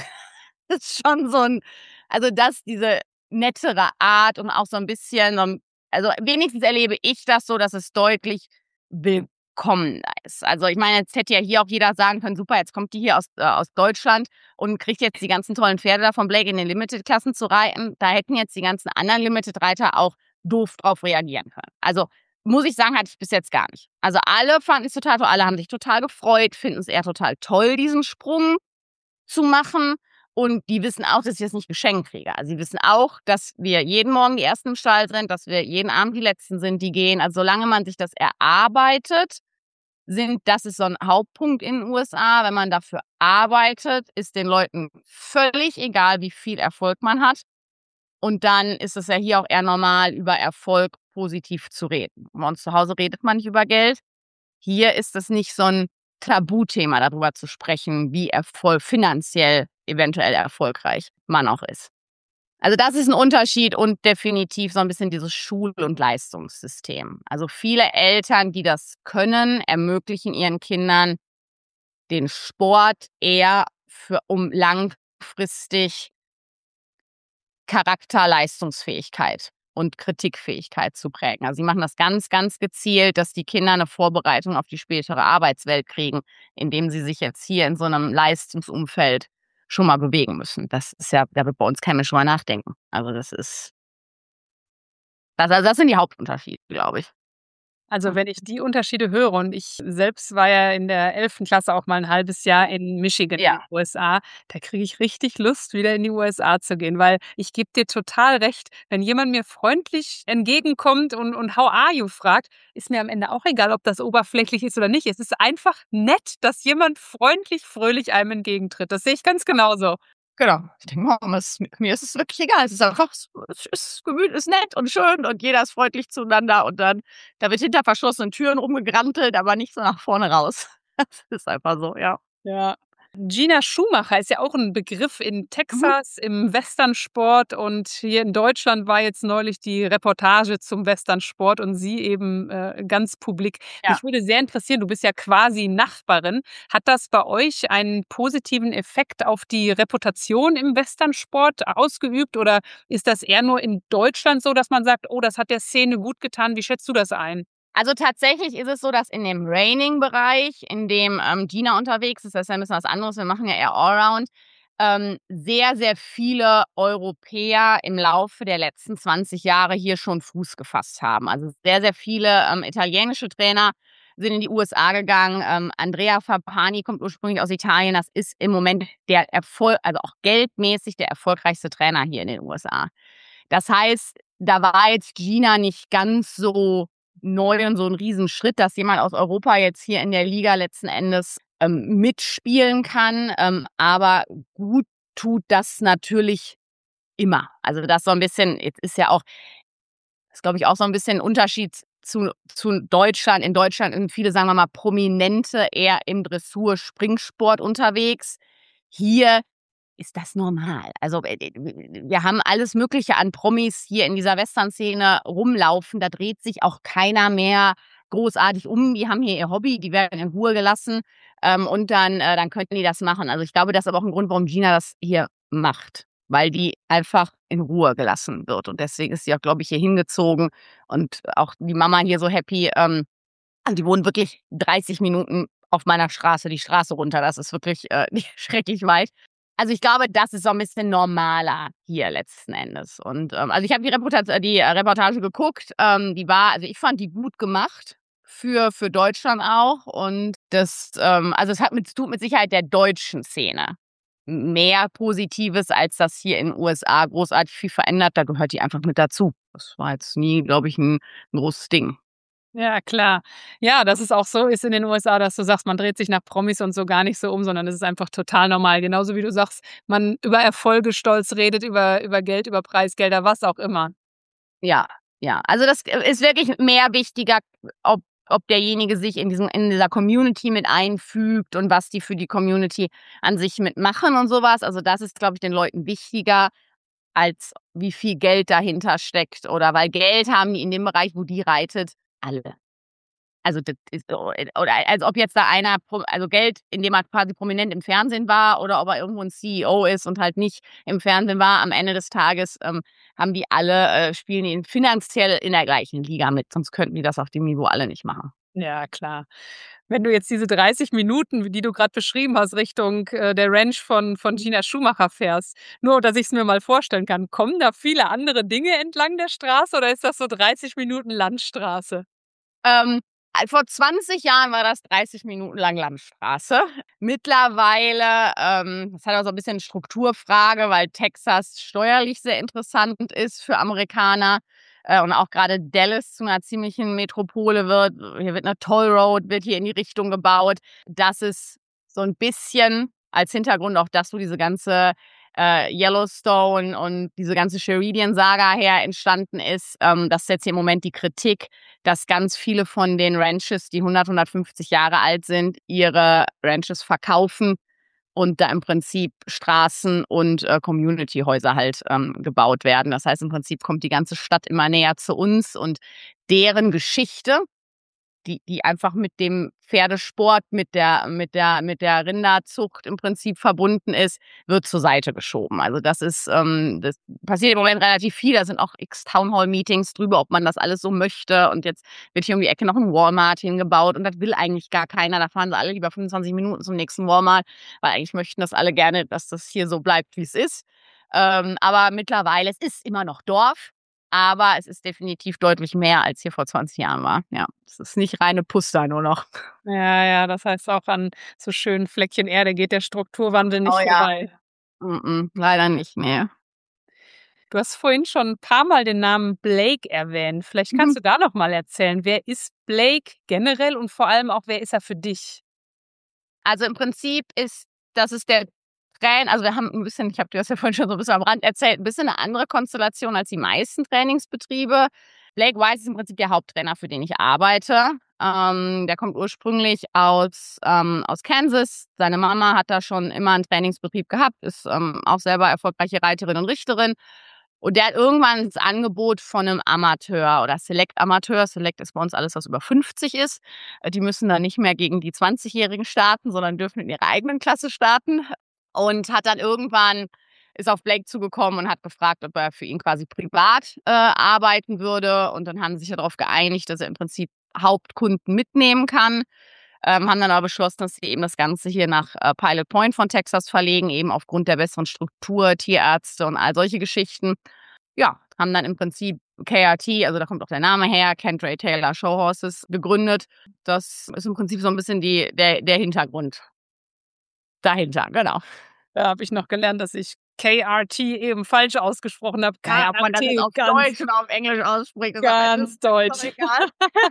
B: Das ist schon so 'n also, das diese nettere Art und auch so 'n bisschen, ähm also, wenigstens erlebe ich das so, dass es deutlich willkommener ist. Also, ich meine, jetzt hätte ja hier auch jeder sagen können: „Super, jetzt kommt die hier aus äh, aus Deutschland und kriegt jetzt die ganzen tollen Pferde da von Blake in den Limited-Klassen zu reiten.“ Da hätten jetzt die ganzen anderen Limited-Reiter auch doof drauf reagieren können. Also, muss ich sagen, hatte ich bis jetzt gar nicht. Also, alle fanden es total toll, alle haben sich total gefreut, finden es eher total toll, diesen Sprung zu machen. Und die wissen auch, dass ich das nicht geschenkt kriege. Also, sie wissen auch, dass wir jeden Morgen die Ersten im Stall sind, dass wir jeden Abend die Letzten sind, die gehen. Also, solange man sich das erarbeitet, sind das ist so 'n Hauptpunkt in den U S A. Wenn man dafür arbeitet, ist den Leuten völlig egal, wie viel Erfolg man hat. Und dann ist es ja hier auch eher normal, über Erfolg positiv zu reden. Bei uns zu Hause redet man nicht über Geld. Hier ist es nicht so 'n Tabuthema, darüber zu sprechen, wie erfol finanziell eventuell erfolgreich man auch ist. Also, das ist 'n Unterschied und definitiv so 'n bisschen dieses Schul und Leistungssystem. Also, viele Eltern, die das können, ermöglichen ihren Kindern den Sport eher für um langfristig Charakter, Leistungsfähigkeit und Kritikfähigkeit zu prägen. Also, sie machen das ganz, ganz gezielt, dass die Kinder 'ne Vorbereitung auf die spätere Arbeitswelt kriegen, indem sie sich jetzt hier in so 'nem Leistungsumfeld schon mal bewegen müssen. Das ist ja da wird bei uns kein Mensch drüber nachdenken. Also, das ist das also, das sind die Hauptunterschiede, glaube ich.
A: Also, wenn ich die Unterschiede höre und ich selbst war ja in der elften Klasse auch mal 'n halbes Jahr in Michigan in den
B: Ja.
A: U S A, da kriege ich richtig Lust, wieder in die U S A zu gehen, weil ich gebe dir total recht, wenn jemand mir freundlich entgegenkommt und und „How are you?“ fragt, ist mir am Ende auch egal, ob das oberflächlich ist oder nicht. Es ist einfach nett, dass jemand freundlich, fröhlich einem entgegentritt. Das sehe ich ganz genauso.
B: Genau. Ich denke mir auch immer, es mir ist es wirklich egal. Es ist einfach es es ist gemüt ist nett und schön und jeder ist freundlich zueinander und dann da wird hinter verschlossenen Türen rumgegrantelt, aber nicht so nach vorne raus. Das ist einfach so, ja.
A: Ja. Gina Schumacher ist ja auch 'n Begriff in
B: Mhm.
A: Texas im Westernsport und hier in Deutschland war jetzt neulich die Reportage zum Westernsport und sie eben, äh, ganz publik.
B: Ja.
A: Mich würde sehr interessieren, du bist ja quasi Nachbarin. Hat das bei euch einen positiven Effekt auf die Reputation im Westernsport ausgeübt oder ist das eher nur in Deutschland so, dass man sagt: „Oh, das hat der Szene gutgetan.“ Wie schätzt du das ein?
B: Also, tatsächlich ist es so, dass in dem Reining-Bereich, in dem, ähm, Gina unterwegs ist, das ist ja 'n bisschen was anderes, wir machen ja eher Allround, ähm, sehr, sehr viele Europäer im Laufe der letzten zwanzig Jahre hier schon Fuß gefasst haben. Also, sehr, sehr viele, ähm, italienische Trainer sind in die U S A gegangen. Ähm, Andrea Fappani kommt ursprünglich aus Italien. Das ist im Moment der Erfol also, auch geldmäßig der erfolgreichste Trainer hier in den U S A. Das heißt, da war jetzt Gina nicht ganz so neu und so 'n Riesenschritt, dass jemand aus Europa jetzt hier in der Liga letzten Endes, ähm, mitspielen kann. Ähm, aber gut tut das natürlich immer. Also, das so 'n bisschen jetzt ist ja auch ist, glaube ich, auch so 'n bisschen 'n Unterschied zu zu Deutschland. In Deutschland sind viele, sagen wir mal, Prominente eher im Dressur-Springsport unterwegs. Hier ist das normal. Also, äh, d w wir haben alles Mögliche an Promis hier in dieser Westernszene rumlaufen. Da dreht sich auch keiner mehr großartig um. Die haben hier ihr Hobby, die werden in Ruhe gelassen, ähm, und dann äh, dann könnten die das machen. Also, ich glaube, das ist aber auch 'n Grund, warum Gina das hier macht, weil die einfach in Ruhe gelassen wird. Und deswegen ist sie auch, glaube ich, hier hingezogen und auch die Mama hier so happy. Ähm, also, die wohnen wirklich dreißig Minuten auf meiner Straße die Straße runter. Das ist wirklich, äh, schrecklich weit. Also, ich glaube, das ist so 'n bisschen normaler hier letzten Endes. Und, ähm also, ich habe die Reputat äh, die Reportage geguckt. Ähm, die war also, ich fand die gut gemacht für, für Deutschland auch. Und das, ähm, also es hat mit, tut mit Sicherheit der deutschen Szene mehr Positives, als das hier in den U S A großartig viel verändert. Da gehört die einfach mit dazu. Das war jetzt nie, glaube ich, ein, ein großes Ding.
A: Ja, klar. Ja, dass es auch so ist in den U S A, dass du sagst, man dreht sich nach Promis und so gar nicht so um, sondern es ist einfach total normal. Genauso wie du sagst, man über Erfolge stolz redet, über über Geld, über Preisgelder, was auch immer.
B: Ja, ja. Also das ist wirklich mehr wichtiger, ob ob derjenige sich in diesem in dieser Community mit einfügt und was die für die Community an sich mitmachen und sowas. Also das ist, glaube ich, den Leuten wichtiger, als wie viel Geld dahinter steckt, oder weil Geld haben die in dem Bereich, wo die reitet, alle. Also das ist so, oder als ob jetzt da einer, also Geld, indem er quasi prominent im Fernsehen war, oder ob er irgendwo ein C E O ist und halt nicht im Fernsehen war. Am Ende des Tages ähm, haben die alle, äh, spielen die finanziell in der gleichen Liga mit, sonst könnten die das auf dem Niveau alle nicht machen.
A: Ja, klar. Wenn du jetzt diese dreißig Minuten, die du gerade beschrieben hast, Richtung, äh, der Ranch von von Gina Schumacher fährst, nur dass ich's mir mal vorstellen kann, kommen da viele andere Dinge entlang der Straße oder ist das so dreißig Minuten Landstraße?
B: Ähm, äh, vor zwanzig Jahren war das dreißig Minuten lang Landstraße. Mittlerweile, ähm, das hat auch so ein bisschen Strukturfrage, weil Texas steuerlich sehr interessant ist für Amerikaner, äh, und auch gerade Dallas zu einer ziemlichen Metropole wird. Hier wird eine Toll Road, wird hier in die Richtung gebaut. Das ist so ein bisschen als Hintergrund auch das, wo diese ganze äh, Yellowstone und diese ganze Sheridan-Saga her entstanden ist. Ähm, das ist jetzt hier im Moment die Kritik, dass ganz viele von den Ranches, die hundert, hundertfünfzig Jahre alt sind, ihre Ranches verkaufen und da im Prinzip Straßen und äh, Community-Häuser halt ähm, gebaut werden. Das heißt, im Prinzip kommt die ganze Stadt immer näher zu uns, und deren Geschichte, die die einfach mit dem Pferdesport, mit der mit der mit der Rinderzucht im Prinzip verbunden ist, wird zur Seite geschoben. Also das ist, ähm das passiert im Moment relativ viel. Da sind auch x Townhall-Meetings drüber, ob man das alles so möchte. Und jetzt wird hier um die Ecke noch ein Walmart hingebaut, und das will eigentlich gar keiner. Da fahren sie alle lieber fünfundzwanzig Minuten zum nächsten Walmart, weil eigentlich möchten das alle gerne, dass das hier so bleibt, wie es ist. Ähm, aber mittlerweile, es ist immer noch Dorf, aber es ist definitiv deutlich mehr, als hier vor zwanzig Jahren war. Ja, es ist nicht reine Puster nur noch.
A: Ja, ja, das heißt auch an so schönen Fleckchen Erde geht der Strukturwandel nicht
B: Oh ja.
A: vorbei.
B: Mm-mm, leider nicht, ne.
A: Du hast vorhin schon ein paar Mal den Namen Blake erwähnt. Vielleicht
B: Mhm.
A: kannst du da noch mal erzählen, wer ist Blake generell und vor allem auch, wer ist er für dich?
B: Also, im Prinzip ist das ist der Train also, wir haben 'n bisschen, ich habe dir das ja vorhin schon so 'n bisschen am Rand erzählt, 'n bisschen 'ne andere Konstellation als die meisten Trainingsbetriebe. Blake Wise ist im Prinzip der Haupttrainer, für den ich arbeite. Ähm, der kommt ursprünglich aus, ähm, aus Kansas. Seine Mama hat da schon immer 'n Trainingsbetrieb gehabt, ist, ähm, auch selber erfolgreiche Reiterin und Richterin. Und der hat irgendwann das Angebot von 'nem Amateur oder Select-Amateur, Select ist bei uns alles, was über fünfzig ist. Äh, die müssen dann nicht mehr gegen die zwanzigjährigen starten, sondern dürfen in ihrer eigenen Klasse starten. Und hat dann irgendwann ist auf Blake zugekommen und hat gefragt, ob er für ihn quasi privat äh, arbeiten würde. Und dann haben sie sich ja darauf geeinigt, dass er im Prinzip Hauptkunden mitnehmen kann. Ähm, haben dann aber beschlossen, dass sie eben das Ganze hier nach äh, Pilot Point von Texas verlegen, eben aufgrund der besseren Struktur, Tierärzte und all solche Geschichten. Ja, haben dann im Prinzip K R T, also da kommt auch der Name her, Kentray Taylor Show Horses, gegründet. Das ist im Prinzip so ein bisschen die der der Hintergrund dahinter, genau.
A: Da habe ich noch gelernt, dass ich K R T eben falsch ausgesprochen habe.
B: Ja, ja, ob man das jetzt
A: K R T,
B: auf
A: ganz,
B: Deutsch oder auf Englisch ausspricht, ist am Ende
A: ganz deutsch.
B: doch egal.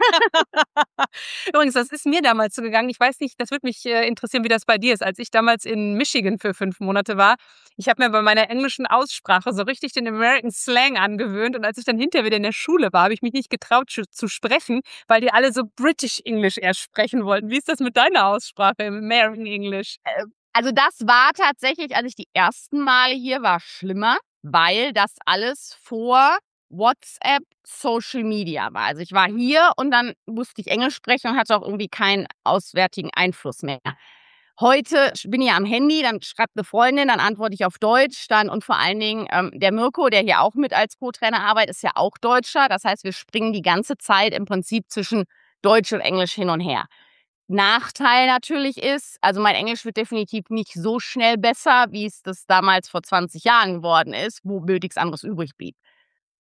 A: Übrigens, das ist mir damals so gegangen. Ich weiß nicht, das würde mich äh, interessieren, wie das bei dir ist. Als ich damals in Michigan für fünf Monate war, ich habe mir bei meiner englischen Aussprache so richtig den American Slang angewöhnt. Und als ich dann hinterher wieder in der Schule war, habe ich mich nicht getraut zu, zu sprechen, weil die alle so British English erst sprechen wollten. Wie ist das mit deiner Aussprache im American English?
B: Also, das war tatsächlich, als ich die ersten Male hier war, schlimmer, weil das alles vor WhatsApp, Social Media war. Also, ich war hier und dann musste ich Englisch sprechen und hatte auch irgendwie keinen auswärtigen Einfluss mehr. Heute bin ich am Handy, dann schreibt 'ne Freundin, dann antworte ich auf Deutsch, dann und vor allen Dingen, ähm, der Mirko, der hier auch mit als Co-Trainer arbeitet, ist ja auch Deutscher. Das heißt, wir springen die ganze Zeit im Prinzip zwischen Deutsch und Englisch hin und her. Nachteil natürlich ist, also mein Englisch wird definitiv nicht so schnell besser, wie es das damals vor zwanzig Jahren geworden ist, wo nix anderes übrig blieb.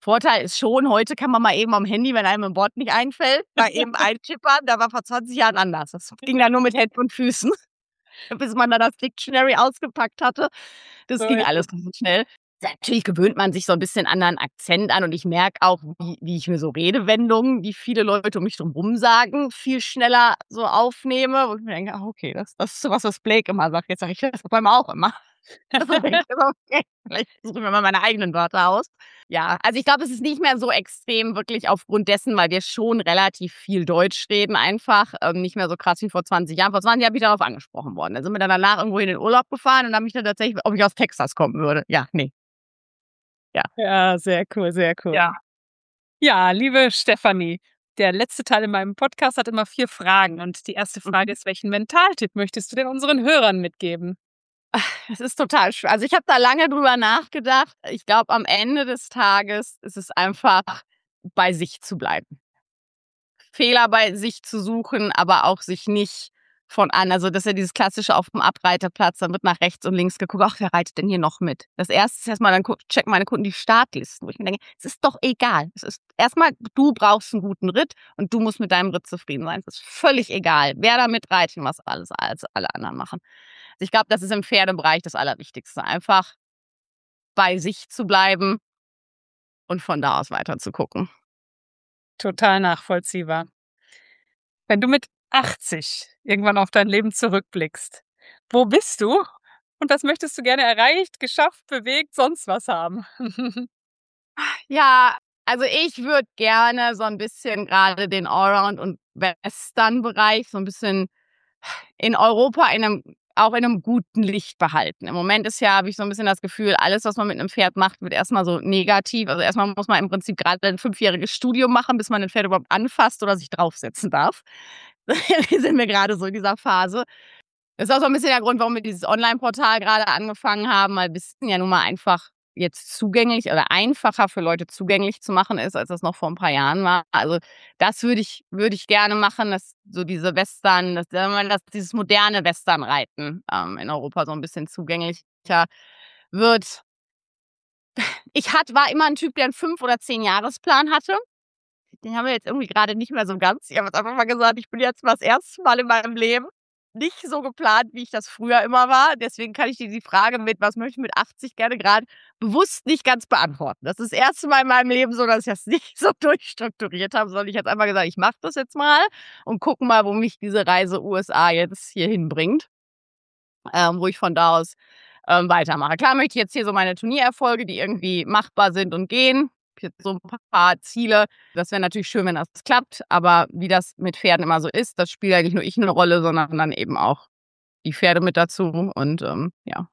B: Vorteil ist schon, heute kann man mal eben am Handy, wenn einem ein Wort nicht einfällt, mal eben eintippern. Da war vor zwanzig Jahren anders. Das ging dann nur mit Händen und Füßen, bis man dann das Dictionary ausgepackt hatte. Das
A: So
B: ging
A: ist
B: alles
A: es.
B: ganz schnell. Natürlich gewöhnt man sich so ein bisschen anderen Akzent an und ich merke auch, wie wie ich mir so Redewendungen, die viele Leute um mich drum rum sagen, viel schneller so aufnehme, wo ich mir denke: „Ah, okay, das das ist so was, was Blake immer sagt. Jetzt sage ich das auf einmal auch immer.“ Also denke ich immer: „Okay, vielleicht suche ich mir mal meine eigenen Wörter aus.“ Ja, also ich glaube, es ist nicht mehr so extrem wirklich aufgrund dessen, weil wir schon relativ viel Deutsch reden einfach, ähm, nicht mehr so krass wie vor zwanzig Jahren. Vor zwanzig Jahren bin ich darauf angesprochen worden. Da sind wir dann danach irgendwo in den Urlaub gefahren und dann habe mich dann tatsächlich, ob ich aus Texas kommen würde. Ja, ne. Ja.
A: Ja, sehr cool, sehr cool.
B: Ja.
A: Ja, liebe Stefanie, der letzte Teil in meinem Podcast hat immer vier Fragen und die erste Frage
B: Mhm.
A: ist: Welchen Mentaltipp möchtest du denn unseren Hörern mitgeben?
B: Es ist total schwer. Also, ich habe da lange drüber nachgedacht. Ich glaube, am Ende des Tages ist es einfach, bei sich zu bleiben. Fehler bei sich zu suchen, aber auch sich nicht von an also, das ist ja dieses klassische auf dem Abreiterplatz, dann wird nach rechts und links geguckt: „Ach, wer reitet denn hier noch mit?“ Das erste ist erst mal, dann guck checken meine Kunden die Startlisten, wo ich mir denke: „Es ist doch egal. Es ist erst mal, du brauchst 'n guten Ritt und du musst mit deinem Ritt zufrieden sein. Es ist völlig egal, wer da mitreitet und was alles als alle anderen machen.“ Also, ich glaube, das ist im Pferdebereich das Allerwichtigste, einfach bei sich zu bleiben und von da aus weiter zu gucken.
A: Total nachvollziehbar. Wenn du mit achtzig irgendwann auf dein Leben zurückblickst, wo bist du und was möchtest du gerne erreicht, geschafft, bewegt, sonst was haben?
B: Ja, also ich würde gerne so 'n bisschen grade den Allround und Western-Bereich so 'n bisschen in Europa in 'nem auch in 'nem guten Licht behalten. Im Moment ist ja habe ich so 'n bisschen das Gefühl, alles, was man mit 'nem Pferd macht, wird erst mal so negativ. Also, erst mal muss man im Prinzip grad 'n fünfjähriges Studium machen, bis man 'n Pferd überhaupt anfasst oder sich draufsetzen darf. Sind wir grade so in dieser Phase. Das ist auch so 'n bisschen der Grund, warum wir dieses Onlineportal grade angefangen haben, weil Wissen ja nun mal einfach jetzt zugänglich oder einfacher für Leute zugänglich zu machen ist, als das noch vor 'n paar Jahren war. Also, das würde ich würde ich gerne machen, dass so diese Western dass dass dieses moderne Westernreiten, ähm, in Europa so 'n bisschen zugänglicher wird. Ich hat war immer 'n Typ, der 'n fünf oder zehn-Jahresplan hatte. Den haben wir jetzt irgendwie grade nicht mehr so ganz. Ich habe jetzt einfach mal gesagt, ich bin jetzt mal das erste Mal in meinem Leben nicht so geplant, wie ich das früher immer war. Deswegen kann ich dir die Frage mit: „Was möchte ich mit achtzig?“ gerne grad bewusst nicht ganz beantworten. Das ist das erste Mal in meinem Leben so, dass ich das nicht so durchstrukturiert habe, sondern ich habe einfach gesagt: „Ich mache das jetzt mal und gucke mal, wo mich diese Reise U S A jetzt hier hinbringt, ähm, wo ich von da aus, ähm, weitermache.“ Klar möchte ich jetzt hier so meine Turniererfolge, die irgendwie machbar sind und gehen. Ich habe jetzt so 'n paar Ziele. Das wäre natürlich schön, wenn das klappt, aber wie das mit Pferden immer so ist, das spielt ja nicht nur ich 'ne Rolle, sondern dann eben auch die Pferde mit dazu und, ähm, ja.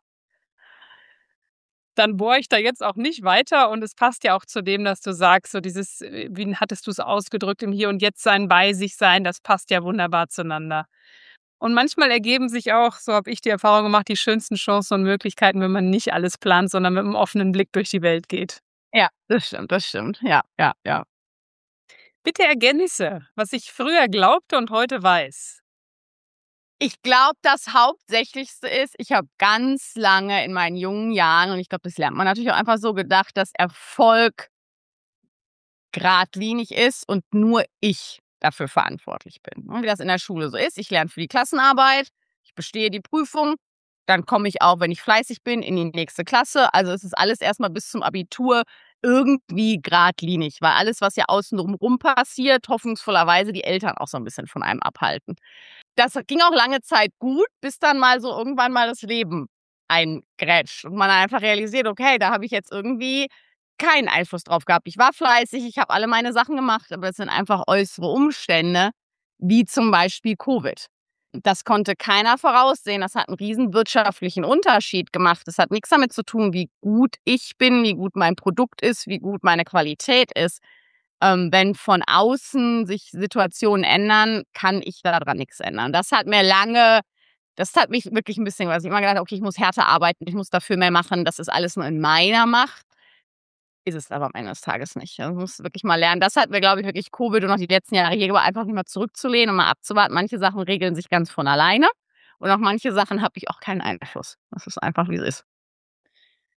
A: Dann bohre ich da jetzt auch nicht weiter und es passt ja auch zu dem, dass du sagst, so dieses, äh, wie hattest du's ausgedrückt, im Hier und Jetzt sein, bei sich sein, das passt ja wunderbar zueinander. Und manchmal ergeben sich auch, so habe ich die Erfahrung gemacht, die schönsten Chancen und Möglichkeiten, wenn man nicht alles plant, sondern mit 'nem offenen Blick durch die Welt geht.
B: Ja, das stimmt, das stimmt. Ja, ja, ja.
A: Bitte ergänze, was ich früher glaubte und heute weiß.
B: Ich glaube, das Hauptsächlichste ist, ich habe ganz lange in meinen jungen Jahren und ich glaube, das lernt man natürlich auch einfach so, gedacht, dass Erfolg geradlinig ist und nur ich dafür verantwortlich bin, ne? Wie das in der Schule so ist. Ich lerne für die Klassenarbeit, ich bestehe die Prüfung, dann komme ich auch, wenn ich fleißig bin, in die nächste Klasse. Also, es ist alles erst mal bis zum Abitur irgendwie geradlinig, weil alles, was ja außen rum passiert, hoffnungsvollerweise die Eltern auch so 'n bisschen von einem abhalten. Das ging auch lange Zeit gut, bis dann mal so irgendwann mal das Leben eingrätscht und man einfach realisiert: „Okay, da habe ich jetzt irgendwie keinen Einfluss drauf gehabt.“ Ich war fleißig, ich habe alle meine Sachen gemacht, aber es sind einfach äußere Umstände, wie zum Beispiel Covid. Das konnte keiner voraussehen. Das hat 'n riesen wirtschaftlichen Unterschied gemacht. Das hat nix damit zu tun, wie gut ich bin, wie gut mein Produkt ist, wie gut meine Qualität ist. Ähm, wenn von außen sich Situationen ändern, kann ich da dran nix ändern. Das hat mir lange das hat mich wirklich 'n bisschen was ich immer gedacht habe: „Okay, ich muss härter arbeiten, ich muss dafür mehr machen, das ist alles nur in meiner Macht.“ Ist es aber am Ende des Tages nicht. Also, man muss wirklich mal lernen. Das hat mir, glaube ich, wirklich Covid und auch die letzten Jahre hier aber einfach mal zurückzulehnen und mal abzuwarten. Manche Sachen regeln sich ganz von alleine und auf manche Sachen habe ich auch keinen Einfluss. Das ist einfach, wie es ist.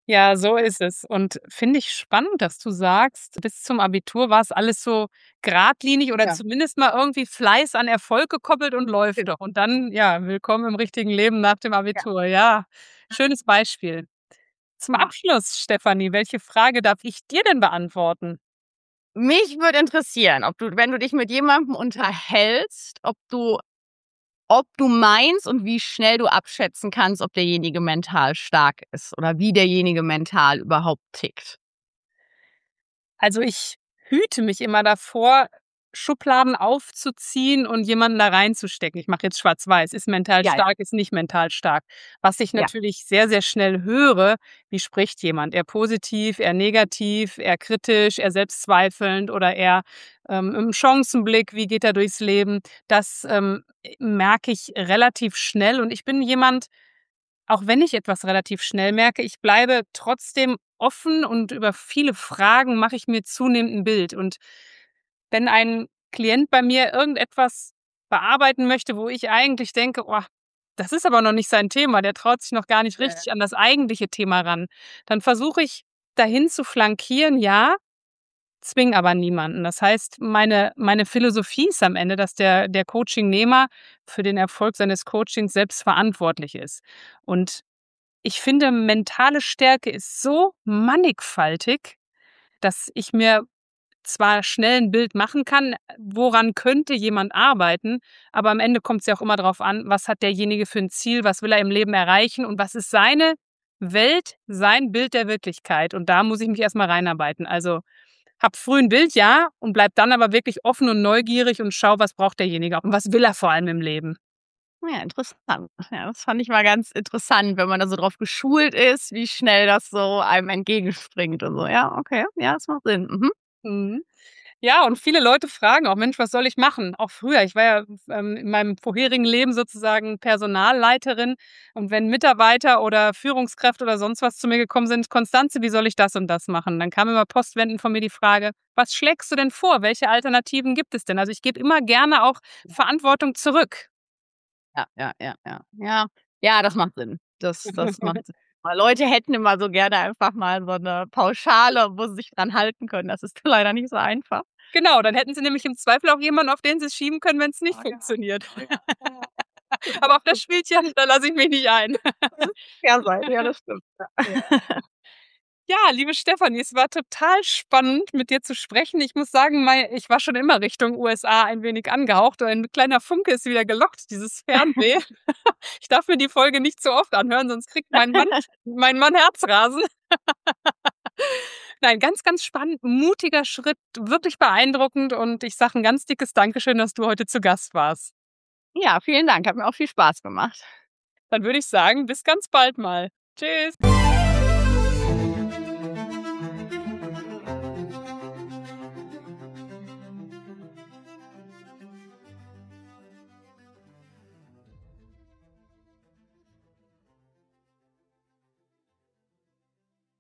A: Ja, so ist es. Und finde ich spannend, dass du sagst, bis zum Abitur war es alles so geradlinig oder
B: Ja.
A: zumindest mal irgendwie Fleiß an Erfolg gekoppelt und läuft doch. Und dann, ja, willkommen im richtigen Leben nach dem
B: Ja.
A: Abitur. Ja, schönes Beispiel. Zum
B: Ja.
A: Abschluss, Stefanie, welche Frage darf ich dir denn beantworten?
B: Mich würde interessieren, ob du, wenn du dich mit jemandem unterhältst, ob du ob du meinst und wie schnell du abschätzen kannst, ob derjenige mental stark ist oder wie derjenige mental überhaupt tickt.
A: Also, ich hüte mich immer davor, Schubladen aufzuziehen und jemanden da reinzustecken. Ich mache jetzt schwarz-weiß, ist mental
B: Ja, ja,
A: stark, ist nicht mental stark. Was ich
B: ja.
A: natürlich sehr, sehr schnell höre: Wie spricht jemand? Eher positiv, eher negativ, eher kritisch, eher selbstzweifelnd oder eher, ähm, im Chancenblick, wie geht er durchs Leben? Das, ähm, merke ich relativ schnell und ich bin jemand, auch wenn ich etwas relativ schnell merke, ich bleibe trotzdem offen und über viele Fragen mache ich mir zunehmend 'n Bild. Und wenn ein Klient bei mir irgendetwas bearbeiten möchte, wo ich eigentlich denke: „Oh, das ist aber noch nicht sein Thema, der traut sich noch gar nicht
B: Ja, ja.
A: richtig an das eigentliche Thema ran“, dann versuche ich dahin zu flankieren, ja, zwinge aber niemanden. Das heißt, meine meine Philosophie ist am Ende, dass der der Coaching-Nehmer für den Erfolg seines Coachings selbst verantwortlich ist. Und ich finde, mentale Stärke ist so mannigfaltig, dass ich mir zwar schnell 'n Bild machen kann, woran könnte jemand arbeiten, aber am Ende kommt's ja auch immer drauf an, was hat derjenige für 'n Ziel, was will er im Leben erreichen und was ist seine Welt, sein Bild der Wirklichkeit? Und da muss ich mich erst mal reinarbeiten. Also, habe früh 'n Bild, ja, und bleibe dann aber wirklich offen und neugierig und schaue, was braucht derjenige auch und was will er vor allem im Leben.
B: Ja, interessant. Ja, das fand ich mal ganz interessant, wenn man da so drauf geschult ist, wie schnell das so einem entgegenspringt und so. Ja, okay. Ja, das macht Sinn. Mhm.
A: Mhm. Ja, und viele Leute fragen auch: „Mensch, was soll ich machen?“ Auch früher. Ich war ja, ähm, in meinem vorherigen Leben sozusagen Personalleiterin und wenn Mitarbeiter oder Führungskräfte oder sonst was zu mir gekommen sind: „Constanze, wie soll ich das und das machen?“ Dann kam immer postwendend von mir die Frage: „Was schlägst du denn vor? Welche Alternativen gibt es denn?“ Also, ich gebe immer gerne auch Verantwortung zurück.
B: Ja, ja, ja, ja. Ja, ja, das macht Sinn. Das das macht Sinn. Weil Leute hätten immer so gerne einfach mal so 'ne Pauschale, wo sie sich dran halten können. Das ist leider nicht so einfach.
A: Genau, dann hätten sie nämlich im Zweifel auch jemanden, auf den sie's schieben können, wenn's nicht
B: Oh ja,
A: funktioniert.
B: oh ja, ja.
A: Aber auf das Spielchen, da lasse ich mich nicht ein.
B: Fair sein. Ja, das stimmt, ja.
A: Ja. Ja, liebe Stefanie, es war total spannend, mit dir zu sprechen. Ich muss sagen, mei ich war schon immer Richtung U S A ein wenig angehaucht und ein kleiner Funke ist wieder gelockt, dieses Fernweh. Ich darf mir die Folge nicht zu oft anhören, sonst kriegt mein Mann mein Mann Herzrasen. Nein, ganz, ganz spannend, mutiger Schritt, wirklich beeindruckend und ich sage 'n ganz dickes Dankeschön, dass du heute zu Gast warst.
B: Ja, vielen Dank. Hat mir auch viel Spaß gemacht.
A: Dann würde ich sagen, bis ganz bald mal. Tschüss.